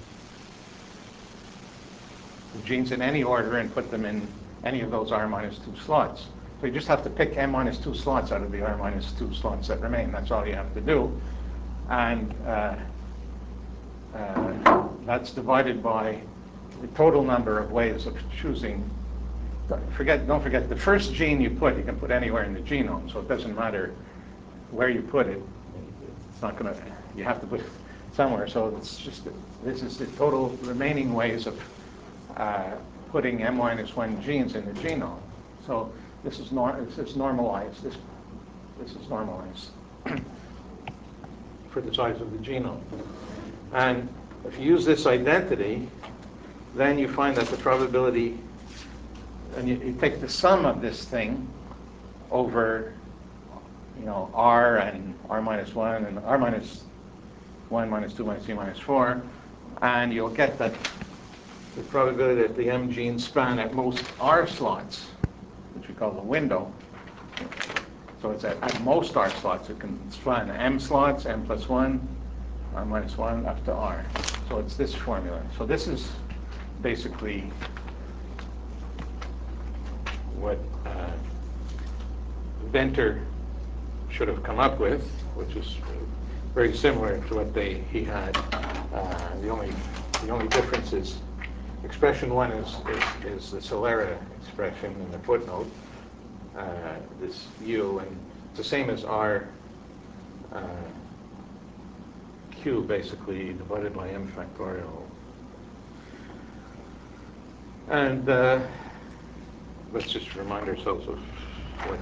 the genes in any order and put them in any of those R minus two slots. So you just have to pick M minus two slots out of the R minus two slots that remain. That's all you have to do. And uh, uh, that's divided by the total number of ways of choosing. Forget, don't forget, the first gene you put, you can put anywhere in the genome, so it doesn't matter where you put it. It's not going to, you have to put it somewhere. So it's just, this is the total remaining ways of uh, putting M minus one genes in the genome. So this is, nor this is normalized. This, this is normalized for the size of the genome. And if you use this identity, then you find that the probability, and you, you take the sum of this thing over, you know, R and R minus one and R minus one minus two minus three minus four, and you'll get that the probability that the M genes span at most R slots, which we call the window. So it's at, at most R slots. It can span M slots, M plus one, R minus one, up to R. So it's this formula. So this is basically what uh, Venter should have come up with, which is very similar to what they he had. Uh, the only the only difference is expression one is is, is the Solera expression in the footnote. Uh, this U, and it's the same as R uh, Q basically divided by M factorial. And uh, let's just remind ourselves of what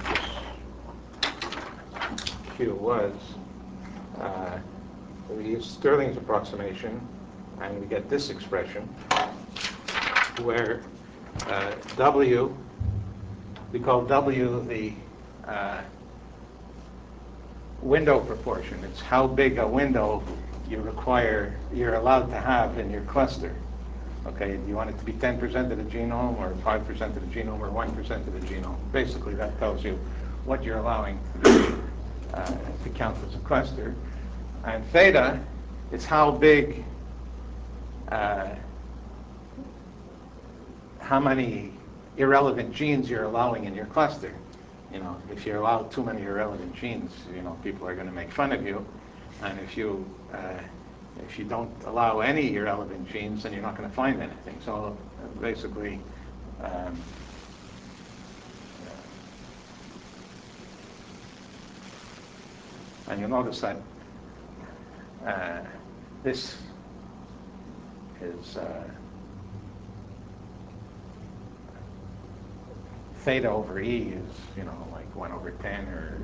this Q was. Uh, we used Stirling's approximation, and we get this expression where uh, W, we call W the uh, window proportion. It's how big a window you require, you're allowed to have in your cluster. Okay, do you want it to be ten percent of the genome, or five percent of the genome, or one percent of the genome? Basically, that tells you what you're allowing to, be, uh, to count as a cluster. And theta is how big, uh, how many irrelevant genes you're allowing in your cluster. You know, if you allow too many irrelevant genes, you know, people are going to make fun of you. And if you uh, if you don't allow any irrelevant genes, then you're not going to find anything. So uh, basically, um, and you'll notice that uh, this is uh, theta over E is, you know, like one over ten, or,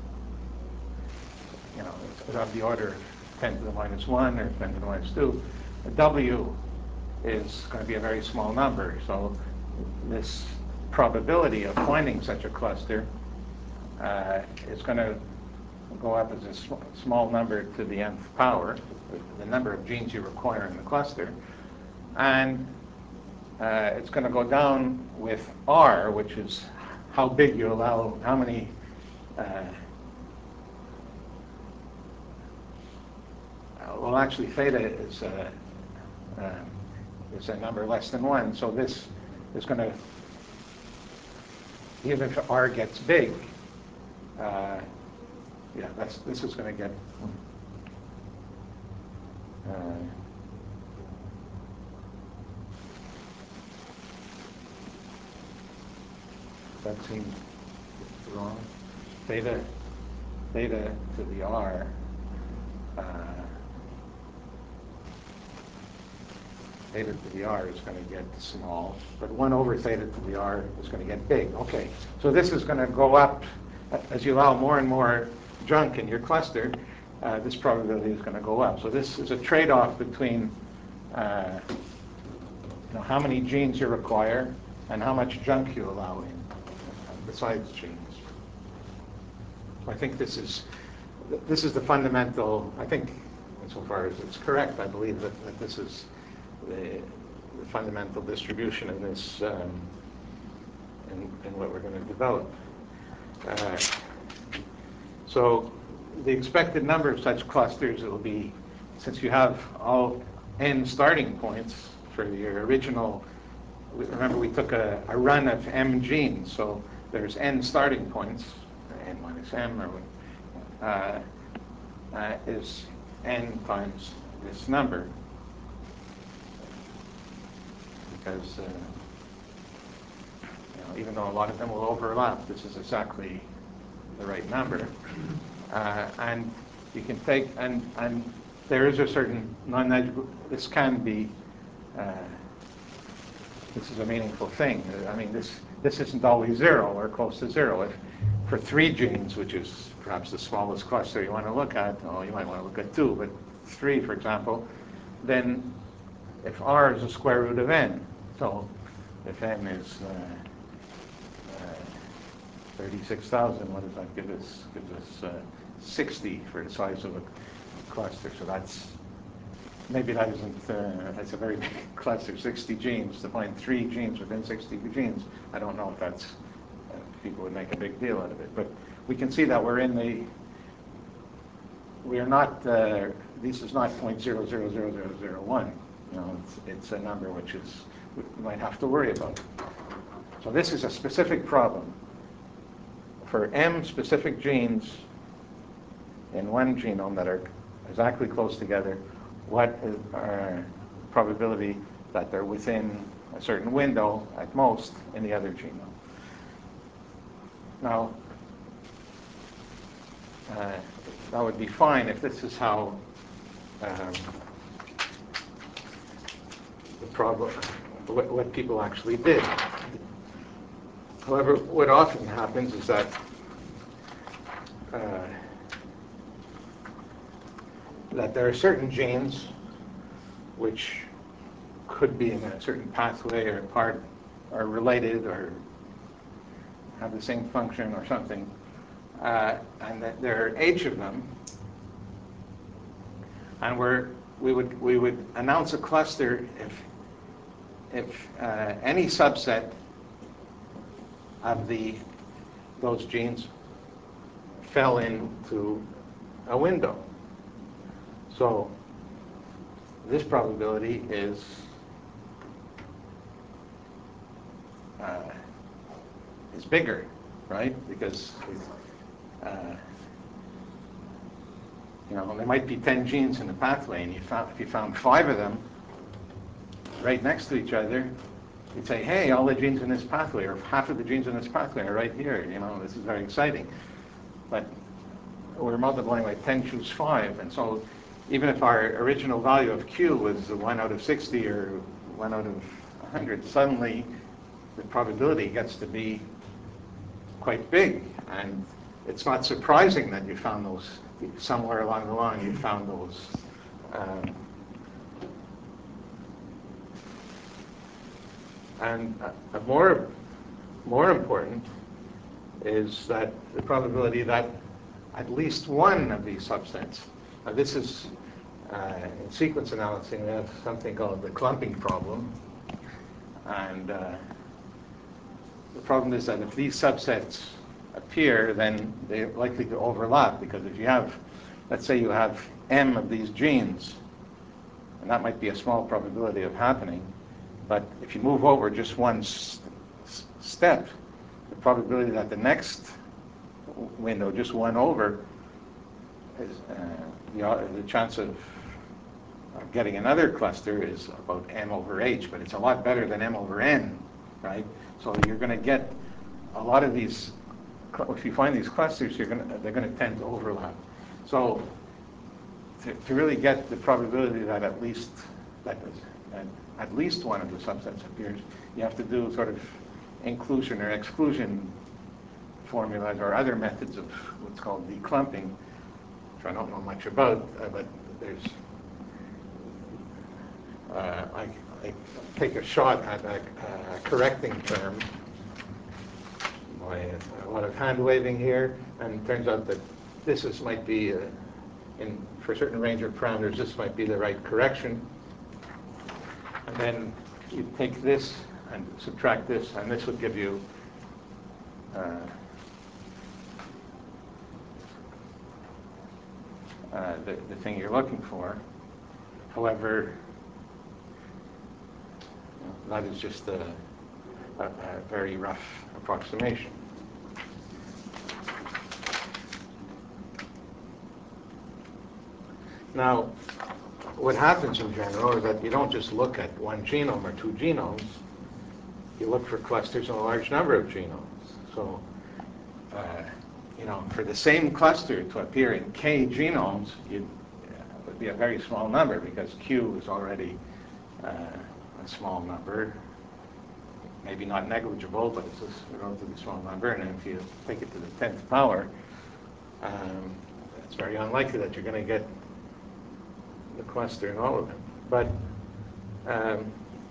you know, it's of the order of ten to the minus one or ten to the minus two. The W is going to be a very small number, so this probability of finding such a cluster uh, is going to go up as a sm small number to the nth power, the number of genes you require in the cluster, and uh, it's going to go down with R, which is how big you allow, how many uh, well, actually, theta is a, uh, is a number less than one, so this is going to, even if R gets big, uh, yeah, that's, this is going to get, uh, that seems wrong. Theta, theta to the R, uh, theta to the R is going to get small, but one over theta to the R is going to get big. Okay, so this is going to go up as you allow more and more junk in your cluster. Uh, this probability is going to go up. So this is a trade-off between uh, you know, how many genes you require and how much junk you allow in, besides genes. I think this is this is the fundamental. I think, insofar as it's correct, I believe that, that this is the, the fundamental distribution in this um, in, in what we're going to develop. Uh, so the expected number of such clusters will be, since you have all n starting points for your original. Remember, we took a, a run of m genes, so there's n starting points, n minus m, or uh, uh, is n times this number, because uh, you know, even though a lot of them will overlap, this is exactly the right number, uh, and you can take and and there is a certain non-negligible. This can be. Uh, This is a meaningful thing. I mean, this this isn't always zero or close to zero. If for three genes, which is perhaps the smallest cluster you want to look at, oh, you might want to look at two, but three, for example, then if R is the square root of n, so if n is uh, uh, thirty-six thousand, what does that give us? Gives us uh, sixty for the size of a cluster. So that's maybe that isn't, uh, that's a very big cluster, sixty genes, to find three genes within sixty genes. I don't know if that's, uh, people would make a big deal out of it. But we can see that we're in the, we are not, uh, this is not zero point zero zero zero zero zero one. You know, it's, it's a number which is, we might have to worry about. So this is a specific problem. For m specific genes in one genome that are exactly close together, what is our probability that they're within a certain window at most in the other genome. Now, uh, that would be fine if this is how um, the problem, what, what people actually did. However, what often happens is that uh, that there are certain genes which could be in a certain pathway or part, are related or have the same function or something, uh, and that there are H of them, and we're, we would we would announce a cluster if if uh, any subset of the those genes fell into a window. So this probability is uh, is bigger, right? Because uh, you know, there might be ten genes in the pathway, and you found, if you found five of them right next to each other, you'd say, hey, all the genes in this pathway, or half of the genes in this pathway are right here. You know, this is very exciting. But we're multiplying by ten choose five, and so even if our original value of Q was one out of sixty or one out of one hundred, suddenly the probability gets to be quite big. And it's not surprising that you found those, somewhere along the line, you found those um, and uh, more, more important is that the probability that at least one of these subsets, now this is, uh, in sequence analysis, we have something called the clumping problem. And uh, the problem is that if these subsets appear, then they're likely to overlap, because if you have, let's say you have M of these genes, and that might be a small probability of happening, but if you move over just one s step, the probability that the next window, just one over, is uh, the, the chance of getting another cluster is about M over H, but it's a lot better than M over N, right? So you're going to get a lot of these, if you find these clusters, you're going to, they're going to tend to overlap. So to, to really get the probability that at least that is, at, at least one of the subsets appears, you have to do sort of inclusion or exclusion formulas or other methods of what's called declumping, which I don't know much about, uh, but there's, uh, I, I take a shot at a, a correcting term by a, a lot of hand waving here, and it turns out that this is, might be, uh, in, for a certain range of parameters, this might be the right correction. And then you take this and subtract this, and this would give you uh, uh, the, the thing you're looking for. However, that is just a, a, a very rough approximation. Now, what happens in general is that you don't just look at one genome or two genomes, you look for clusters in a large number of genomes. So, uh, you know, for the same cluster to appear in K genomes, it would be a very small number, because Q is already uh, a small number, maybe not negligible, but it's a relatively small number, and if you take it to the tenth power, um, it's very unlikely that you're going to get the cluster in all of them. But um,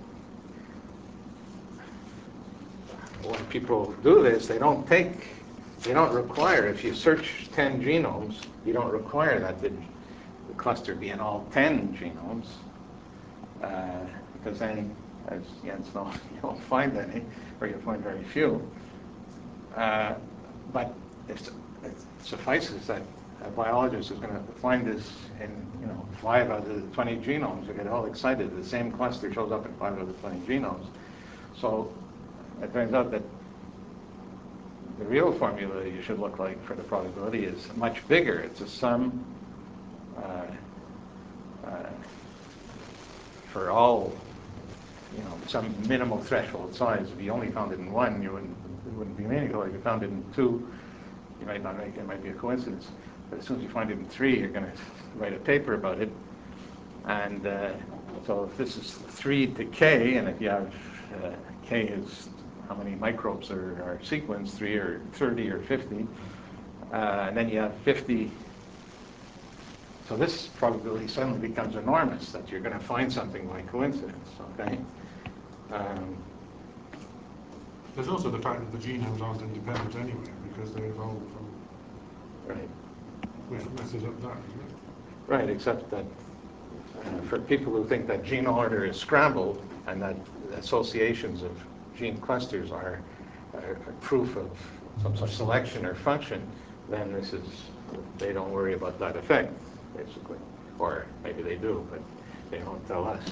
when people do this, they don't take, they don't require, if you search ten genomes, you don't require that the, the cluster be in all ten genomes, uh, because then, as Jens knows, you won't find any, or you'll find very few. Uh, but it, it suffices that a biologist is going to find this in, you know, five out of the twenty genomes. They get all excited. The same cluster shows up in five out of the twenty genomes. So it turns out that the real formula you should look like for the probability is much bigger. It's a sum uh, uh, for all, you know, some minimal threshold size. If you only found it in one, you wouldn't, it wouldn't be meaningful. If you found it in two, you might not make it, might be a coincidence. But as soon as you find it in three, you're going to write a paper about it. And uh, so if this is three to K, and if you have uh, K is how many microbes are, are sequenced, three or thirty or fifty, uh, and then you have fifty So this probability suddenly becomes enormous, that you're going to find something by coincidence, okay? Um, There's also the fact that the genomes aren't independent anyway, because they evolved from, right. which messes up that, doesn't it? Right, except that uh, for people who think that gene order is scrambled and that associations of gene clusters are, are, are proof of some sort of selection or function, then this is, they don't worry about that effect, basically. Or maybe they do, but they don't tell us.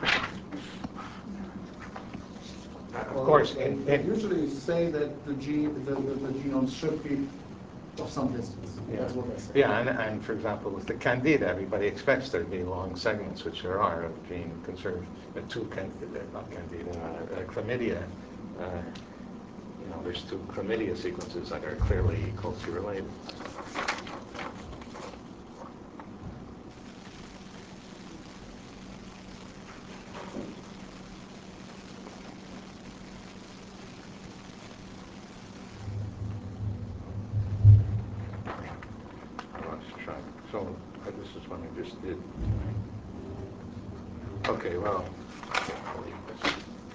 Of Well, course, they, in, they in, usually say that the gene, the, the, the genomes should be of some distance. Yeah. That's what they say. Yeah, and, and for example, with the Candida, everybody expects there to be long segments, which there are, of gene conserved, uh, two Candida, not Candida, uh, uh, chlamydia. Uh, you know, there's two chlamydia sequences that are clearly closely related. So uh, this is what I just did. Okay, well, I'll leave this.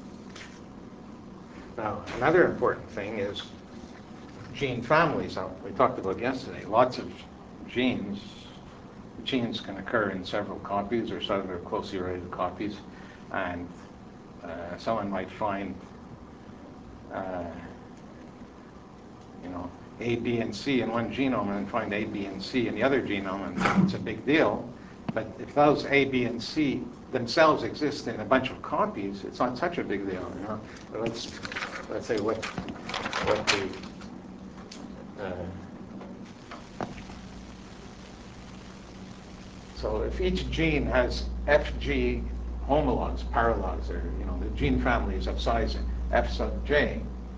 Now, another important thing is gene families. Uh, We talked about yesterday. Lots of genes. Genes can occur in several copies or several closely related copies, and uh, someone might find, uh, you know, A, B, and C in one genome and then find A, B, and C in the other genome, and it's a big deal. But if those A, B, and C themselves exist in a bunch of copies, it's not such a big deal, you know. But let's let's say what what the uh, so if each gene has F G homologs, paralogs, or you know the gene family is of size F sub J,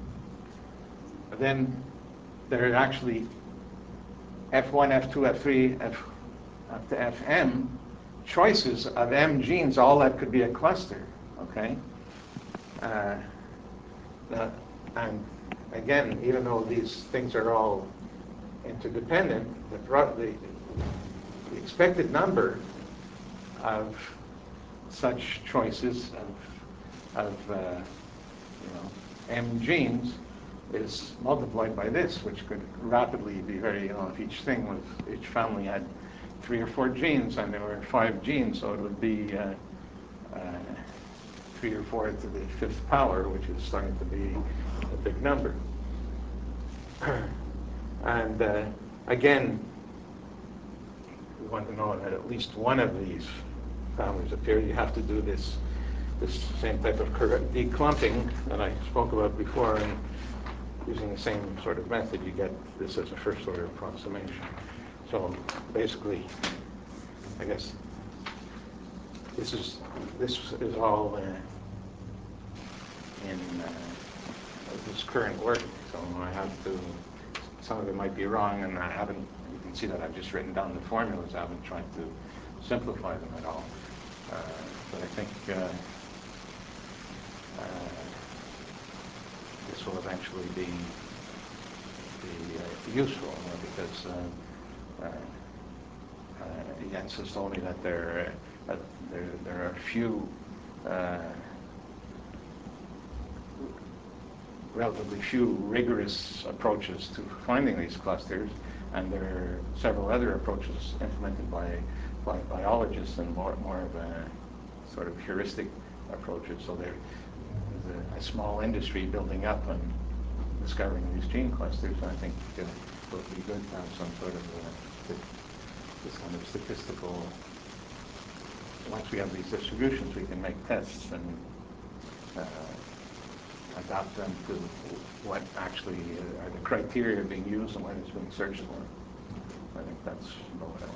then there are actually F one, F two, F three, F up to F M choices of M genes. All that could be a cluster, okay? Uh, uh, and again, even though these things are all interdependent, the, the, the expected number of such choices of, of uh, you know, M genes is multiplied by this, which could rapidly be very, you know, if each thing was, each family had three or four genes and there were five genes, so it would be uh, uh, three or four to the fifth power, which is starting to be a big number. And uh, again, we want to know that at least one of these families appear. You have to do this this same type of declumping that I spoke about before, and using the same sort of method, you get this as a first order approximation. So basically, I guess this is this is all uh, in uh, this current work. So I have to. Some of it might be wrong, and I haven't. You can see that I've just written down the formulas. I haven't tried to simplify them at all. Uh, but I think uh, uh, this will eventually be be uh, useful, you know, because uh, uh, uh, Jens has told me that there uh, there there are few. Uh, relatively few rigorous approaches to finding these clusters, and there are several other approaches implemented by, by biologists and more, more of a sort of heuristic approaches. So there, there's a, a small industry building up and discovering these gene clusters. I think uh, it would be good to have some sort of uh, this kind of statistical. Once we have these distributions, we can make tests and uh, adapt them to what actually are the criteria being used and what is being searched for. I think that's about what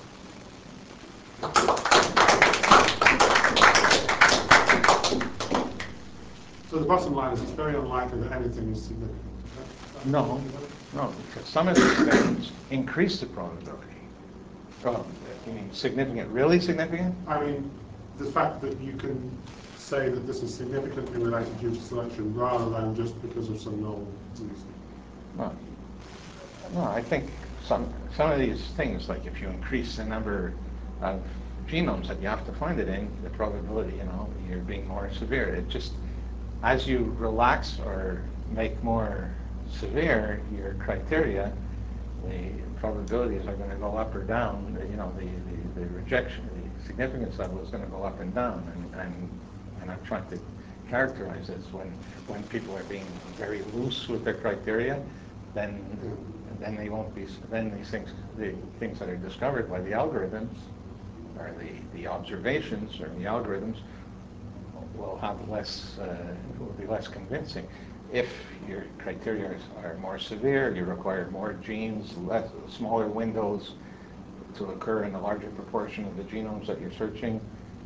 I wanted. So the bottom line is it's very unlikely that anything is significant. No, no, because some of these things increase the probability. Oh, you mean significant, really significant? I mean, the fact that you can say that this is significantly related due to selection rather than just because of some novel reason. No, no, I think some, some of these things, like if you increase the number of genomes that you have to find it in, the probability, you know, you're being more severe. It just, as you relax or make more severe your criteria, the probabilities are going to go up or down. You know, the, the, the rejection, the significance level is going to go up and down. And, and, and I'm trying to characterize this. When, when people are being very loose with their criteria, then, then they won't be, then these things, the things that are discovered by the algorithms, or the, the observations or the algorithms, will have less, uh, will be less convincing. If your criteria are more severe, you require more genes, less, smaller windows to occur in a larger proportion of the genomes that you're searching,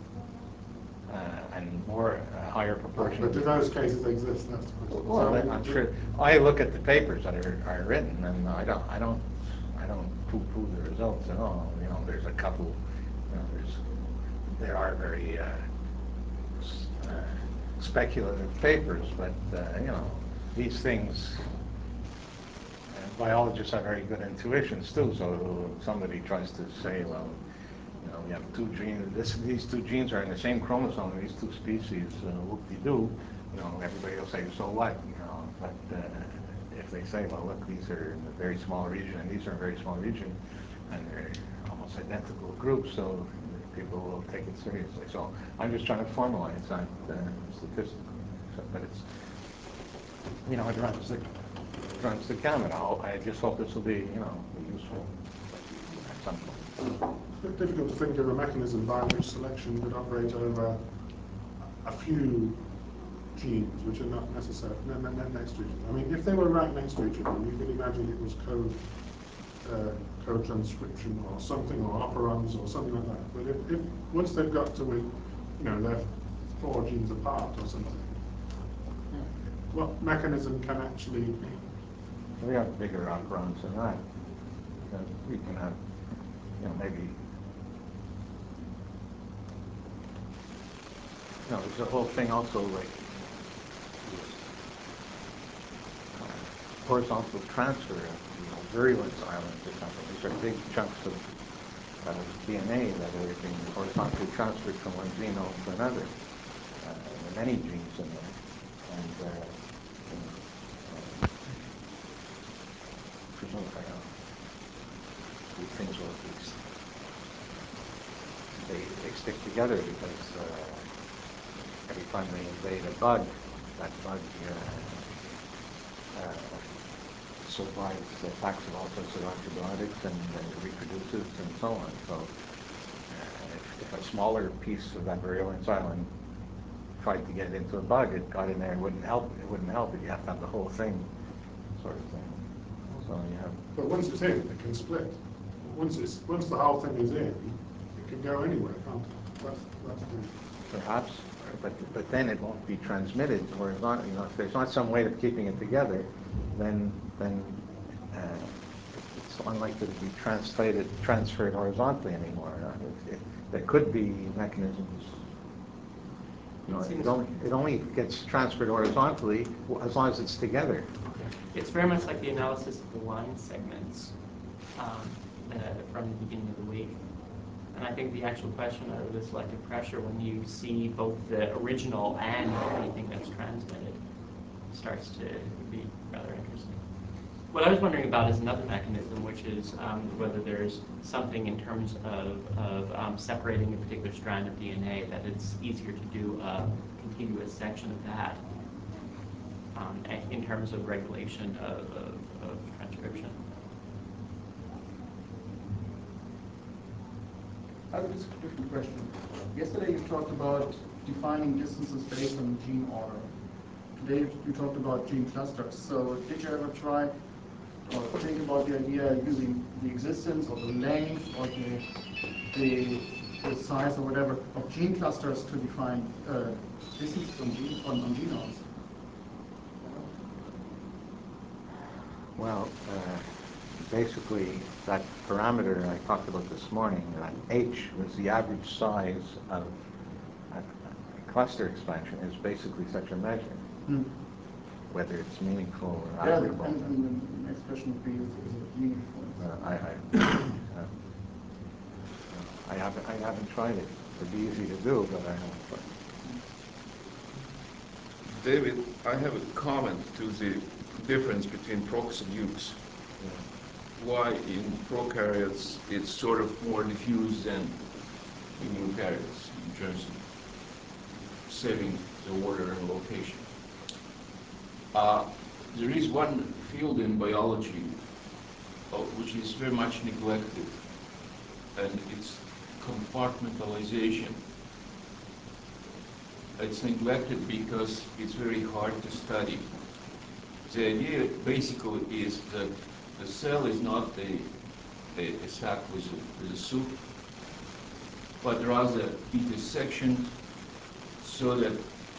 uh, and more, a higher proportion. But do those cases exist? That's the question. Well, So, I'm sure. I look at the papers that are, are written, and I don't, I don't, I don't poo-poo the results at all. You know, there's a couple. You know, there's, there are very uh, uh, speculative papers, but uh, you know, these things. Uh, biologists have very good intuitions too. So somebody tries to say, well, you know, we have two genes. This, these two genes are in the same chromosome in these two species. Uh, whoop-de-doo. You know, everybody will say, so what? You know, but uh, if they say, well, look, these are in a very small region, and these are in a very small region, and they're almost identical groups, so people will take it seriously. So I'm just trying to formalize that uh, statistically. So, but it's, you know, it runs the, it runs the gamut. I'll, I just hope this will be, you know, useful at some point. It's difficult to think of a mechanism by which selection could operate over a few genes which are not necessarily ne ne next to each other. I mean, if they were right next to each other, you could imagine it was code, uh, co-transcription or something, or operons or something like that. But if, if once they've got to, you know, they're four genes apart or something, what mechanism can actually? We have bigger operons than that. Uh, we can have, you know, maybe. No, there's a whole thing also like uh, horizontal transfer of, you know, virulence islands or something. These are big chunks of uh, D N A that are being horizontally transferred from one genome to another. Uh, there are many genes in there, and uh, you know, uh, presumably, uh, these things will at least they they stick together because. Uh, Every time they invade a bug, that bug uh, uh, survives the attacks of all sorts of antibiotics and uh, reproduces and so on. So uh, if, if a smaller piece of that virulence island tried to get into a bug, it got in there, it wouldn't help, it wouldn't help it. You have to have the whole thing, sort of thing. So you have. But once it's in, it can split. Once it's once the whole thing is in, it can go anywhere, can't it? That's, that's the... Perhaps. But, but then it won't be transmitted horizontally. You know, if there's not some way of keeping it together, then then uh, it's unlikely to be translated, transferred horizontally anymore. Uh, it, it, there could be mechanisms. You know, it, it, only, it only gets transferred horizontally as long as it's together. It's very much like the analysis of the line segments um, uh, from the beginning of the week. And I think the actual question of the selective pressure, when you see both the original and anything that's transmitted, starts to be rather interesting. What I was wondering about is another mechanism, which is um, whether there's something in terms of, of um, separating a particular strand of D N A that it's easier to do a contiguous section of that um, in terms of regulation of, of, of transcription. I have a different question. Yesterday you talked about defining distances based on gene order. Today you talked about gene clusters. So did you ever try or think about the idea of using the existence or the length or the, the, the size or whatever of gene clusters to define uh, distances on, gene, on, on genomes? Well, uh, basically, that parameter I talked about this morning, that H was the average size of a, a cluster expansion, is basically such a measure. Hmm. whether it's meaningful or Yeah, applicable. and, and the next question would be, is, is it meaningful? Uh, I, I, uh, I haven't, I haven't tried it. It'd be easy to do, but I haven't tried it. David, I have a comment to the difference between procs and nukes. Why in prokaryotes it's sort of more diffuse than in eukaryotes in terms of setting the order and location. Uh, there is one field in biology uh, which is very much neglected, and it's compartmentalization. It's neglected because it's very hard to study. The idea basically is that the cell is not a, a, a sac with a, with a soup, but rather it is sectioned so that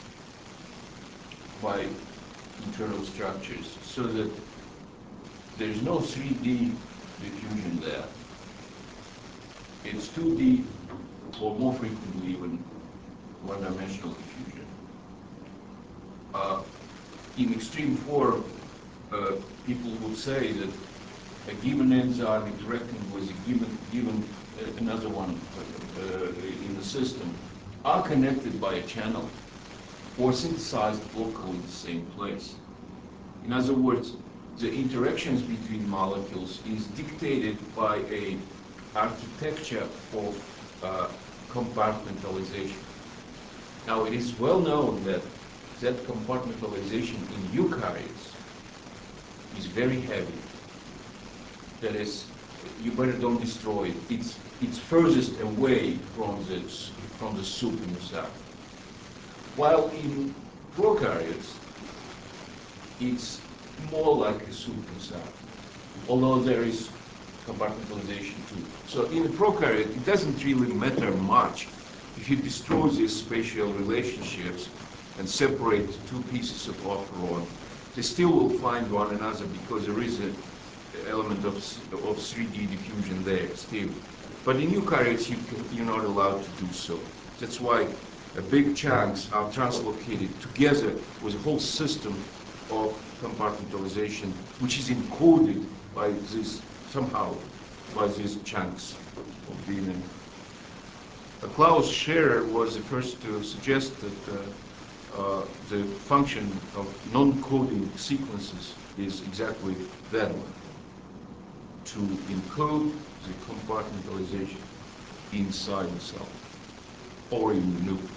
by internal structures, so that there is no three D diffusion there. It's two D, or more frequently even one-dimensional diffusion. Uh, in extreme form, uh, people would say that a given enzyme interacting with a given, given uh, another one uh, in the system are connected by a channel or synthesized locally in the same place. In other words, the interactions between molecules is dictated by a architecture of uh, compartmentalization. Now, it is well known that that compartmentalization in eukaryotes is very heavy. That is, you better don't destroy it. It's, it's furthest away from the, from the soup in the sac. While in prokaryotes, it's more like a soup in the sac, although there is compartmentalization too. So in a prokaryote, it doesn't really matter much if you destroy these spatial relationships and separate two pieces of off-ron. They still will find one another because there is an element of, of three D diffusion there still. But in eukaryotes, you can, you're not allowed to do so. That's why uh, big chunks are translocated together with a whole system of compartmentalization, which is encoded by this, somehow, by these chunks of D N A. Uh, Klaus Scherer was the first to suggest that uh, uh, the function of non-coding sequences is exactly that one, to encode the compartmentalization inside the cell or in the nucleus.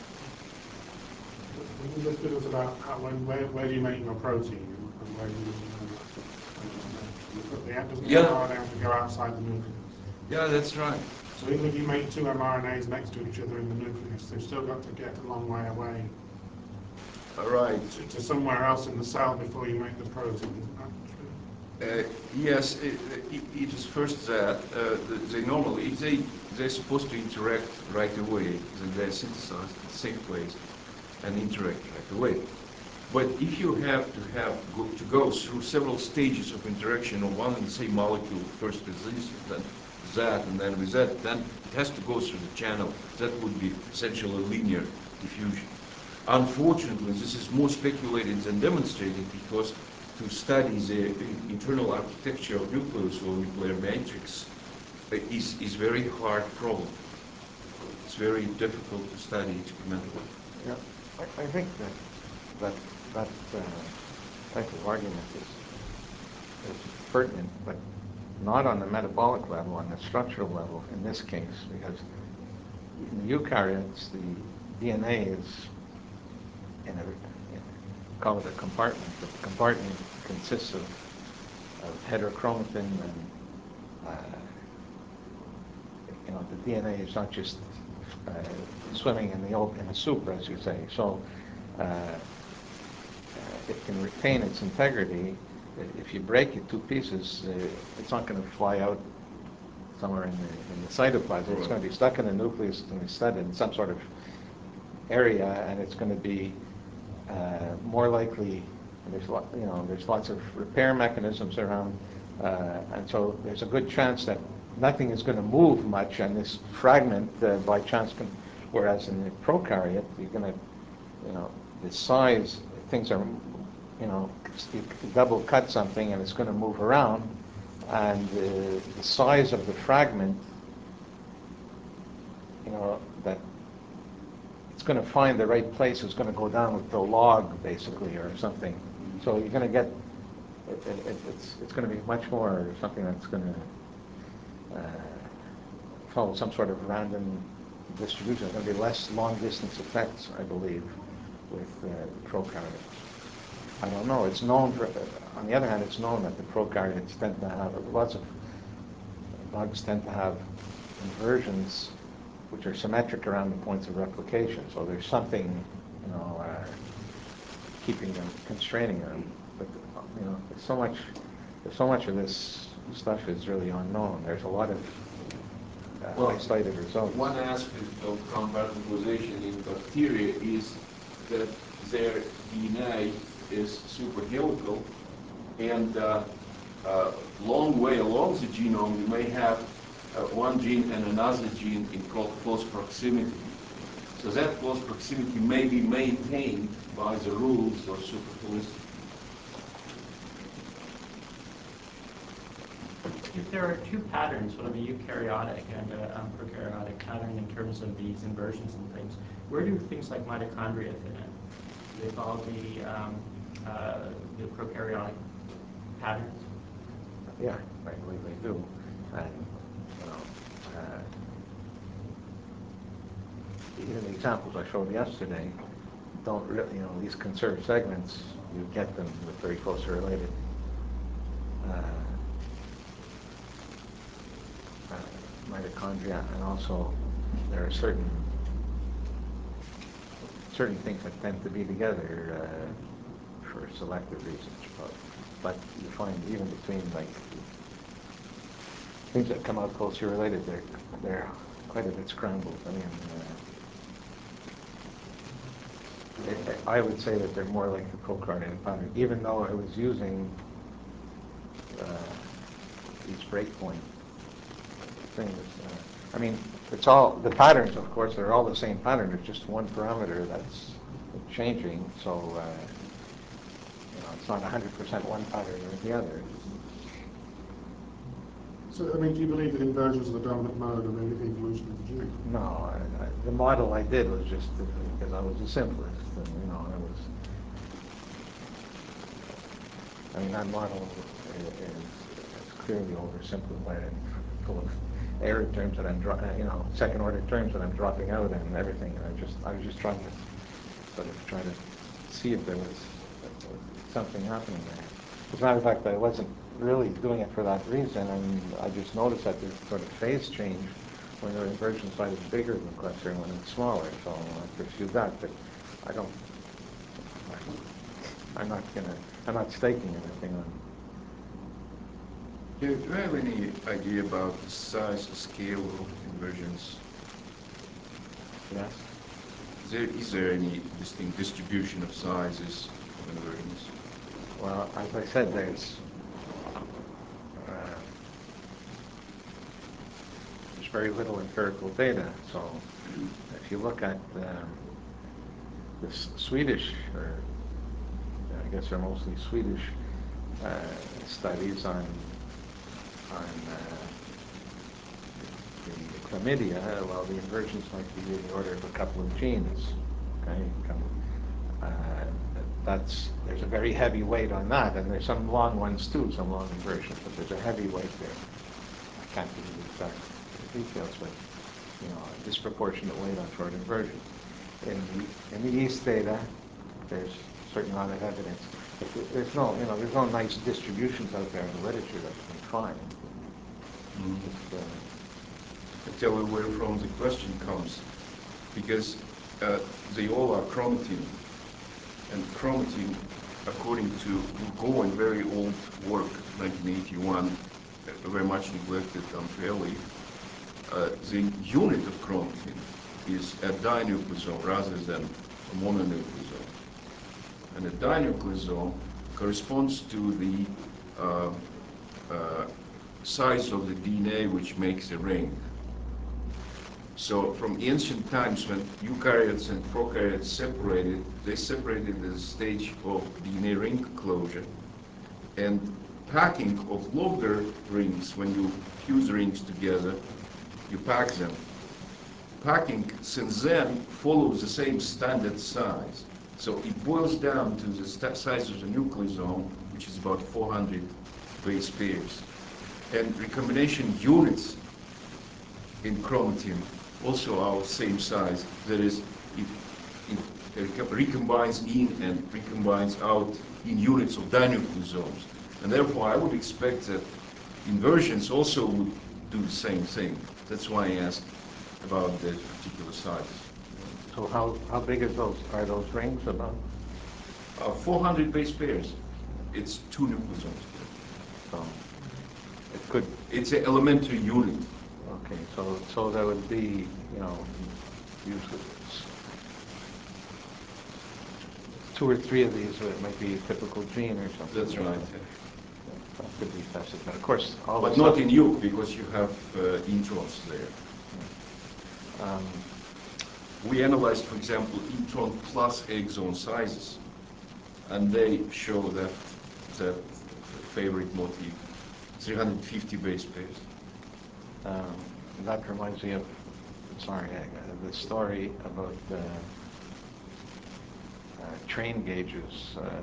Can you just tell us about how, when, where, where do you make your protein and where do you, you put the doesn't Yeah. the M R N A have to go outside the nucleus? Yeah, that's right. So even if you make two mRNAs next to each other in the nucleus, they've still got to get a long way away All right. to, to somewhere else in the cell before you make the protein, isn't that true? Uh, yes, it, it, it is first that uh, they normally, if they, they're supposed to interact right away, then they're synthesized in the same place and interact right away. But if you have to have go, to go through several stages of interaction of one and the same molecule, first with this, then that, and then with that, then it has to go through the channel. That would be essentially linear diffusion. Unfortunately, this is more speculated than demonstrated because to study the internal architecture of nucleus or nuclear matrix is, is very hard problem. It's very difficult to study experimentally. Yeah, I, I think that that, that uh, type of argument is, is pertinent, but not on the metabolic level, on the structural level in this case, because in the eukaryotes, the D N A is in a, in, call it a compartment, but the compartment consists of, of heterochromatin and, uh, you know, the D N A is not just uh, swimming in the old, in the soup, as you say. So uh, uh, it can retain its integrity. If you break it two pieces, uh, it's not going to fly out somewhere in the, in the cytoplasm. It's going to be stuck in the nucleus. It's going to be studied in some sort of area, and it's going to be uh, more likely. There's lot, you know, there's lots of repair mechanisms around, uh, and so there's a good chance that nothing is going to move much, and this fragment uh, by chance can. Whereas in the prokaryote, you're going to, you know, the size things are, you know, you double cut something and it's going to move around, and uh, the size of the fragment, you know, that it's going to find the right place is going to go down with the log, basically, or something. So you're going to get, it, it, it's, it's going to be much more something that's going to uh, follow some sort of random distribution. There's going to be less long-distance effects, I believe, with uh, prokaryotes. I don't know. It's known for, on the other hand, it's known that the prokaryotes tend to have, lots of bugs tend to have inversions which are symmetric around the points of replication. So there's something, you know, uh, keeping them, constraining them. But, you know, there's so much, there's so much of this stuff is really unknown. There's a lot of uh, Well, isolated results. One aspect of compartmentalization in bacteria is that their D N A is superhelical, and uh, uh, long way along the genome you may have uh, one gene and another gene in called close proximity. So that close proximity may be maintained by the rules or superhelicity. If there are two patterns, sort of a eukaryotic and a um, prokaryotic pattern in terms of these inversions and things, where do things like mitochondria fit in? Do they follow the, um, uh, the prokaryotic patterns? Yeah, I believe they do. And, you know, uh, even the examples I showed yesterday don't really, you know, these conserved segments, you get them with very closely related uh, uh, mitochondria, and also there are certain certain things that tend to be together uh, for selective reasons. But, but you find even between like things that come out closely related, they're they're quite a bit scrambled. I mean, uh, they, I would say that they're more like the prokaryotic pattern, even though I was using uh, these breakpoint things. Uh, I mean, it's all the patterns. Of course, they're all the same pattern. There's just one parameter that's changing. So uh, you know, it's not one hundred percent one pattern or the other. So, I mean, do you believe that inversions of the dominant mode are maybe evolution of the gene? No, I, I, the model I did was just because I was the simplest, and you know, I was. I mean, that model is, is clearly oversimplified and full of error terms that I'm, dro you know, second order terms that I'm dropping out and everything. And I just, I was just trying to sort of try to see if there was something happening there. As a matter of fact, I wasn't really doing it for that reason, and I just noticed that there's sort of phase change when the inversion side is bigger than cluster and when it's smaller. So I pursued that, but I don't. I'm not gonna. I'm not staking anything on. Do you have any idea about the size or scale of inversions? Yes. Is there, is there any distinct distribution of sizes of inversions? Well, as I said, there's uh, there's very little empirical data. So if you look at um, this Swedish, or I guess they're mostly Swedish uh, studies on on uh, the chlamydia, well, the inversions might be in the order of a couple of genes. Okay. Uh, That's, there's a very heavy weight on that, and there's some long ones too, some long inversions, but there's a heavy weight there. I can't give you the exact details, but, you know, a disproportionate weight on short inversions. In the, in the yeast data, there's a certain amount of evidence. But there's no, you know, there's no nice distributions out there in the literature that you can find. Mm-hmm. It's, uh, I tell you where from the question comes, because uh, they all are chromatin. And chromatin, according to Go and very old work, nineteen eighty-one, uh, very much neglected unfairly, uh, the unit of chromatin is a dinucleosome rather than a mononucleosome. And a dinucleosome corresponds to the uh, uh, size of the D N A which makes a ring. So from ancient times when eukaryotes and prokaryotes separated, they separated at the stage of D N A ring closure. And packing of longer rings, when you fuse rings together, you pack them. Packing since then follows the same standard size. So it boils down to the size of the nucleosome, which is about four hundred base pairs. And recombination units in chromatin also are same size. That is, it, it recombines in and recombines out in units of dinucleosomes. And therefore, I would expect that inversions also would do the same thing. That's why I asked about the particular size. So how, how big is those, are those rings about? Uh, four hundred base pairs. It's two nucleosomes. So it could, It's an elementary unit. okay, so, so that would be, you know, usually two or three of these, it might be a typical gene or something. That's right. That could be tested, but of course, all But this not stuff- in you, because you have uh, introns there. Um, We analyzed, for example, intron plus exon sizes, and they show that that favorite motif, three hundred fifty base pairs. um, that reminds me of, sorry, uh, the story about uh, uh, train gauges. Uh,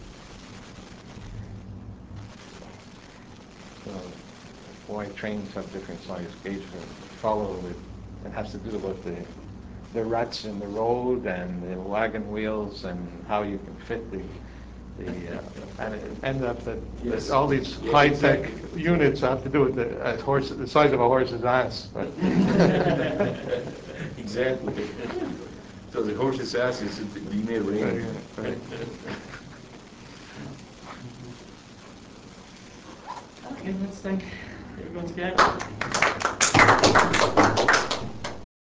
so why trains have different size gauges follow it. It has to do with the the ruts in the road and the wagon wheels and how you can fit the the uh, and it ended up that, Yes. that all these Yes, high tech exactly. units have to do with the uh, horse the size of a horse's ass. But Exactly. So the horse's ass is the D N A ring. Right. Okay, let's thank everyone again.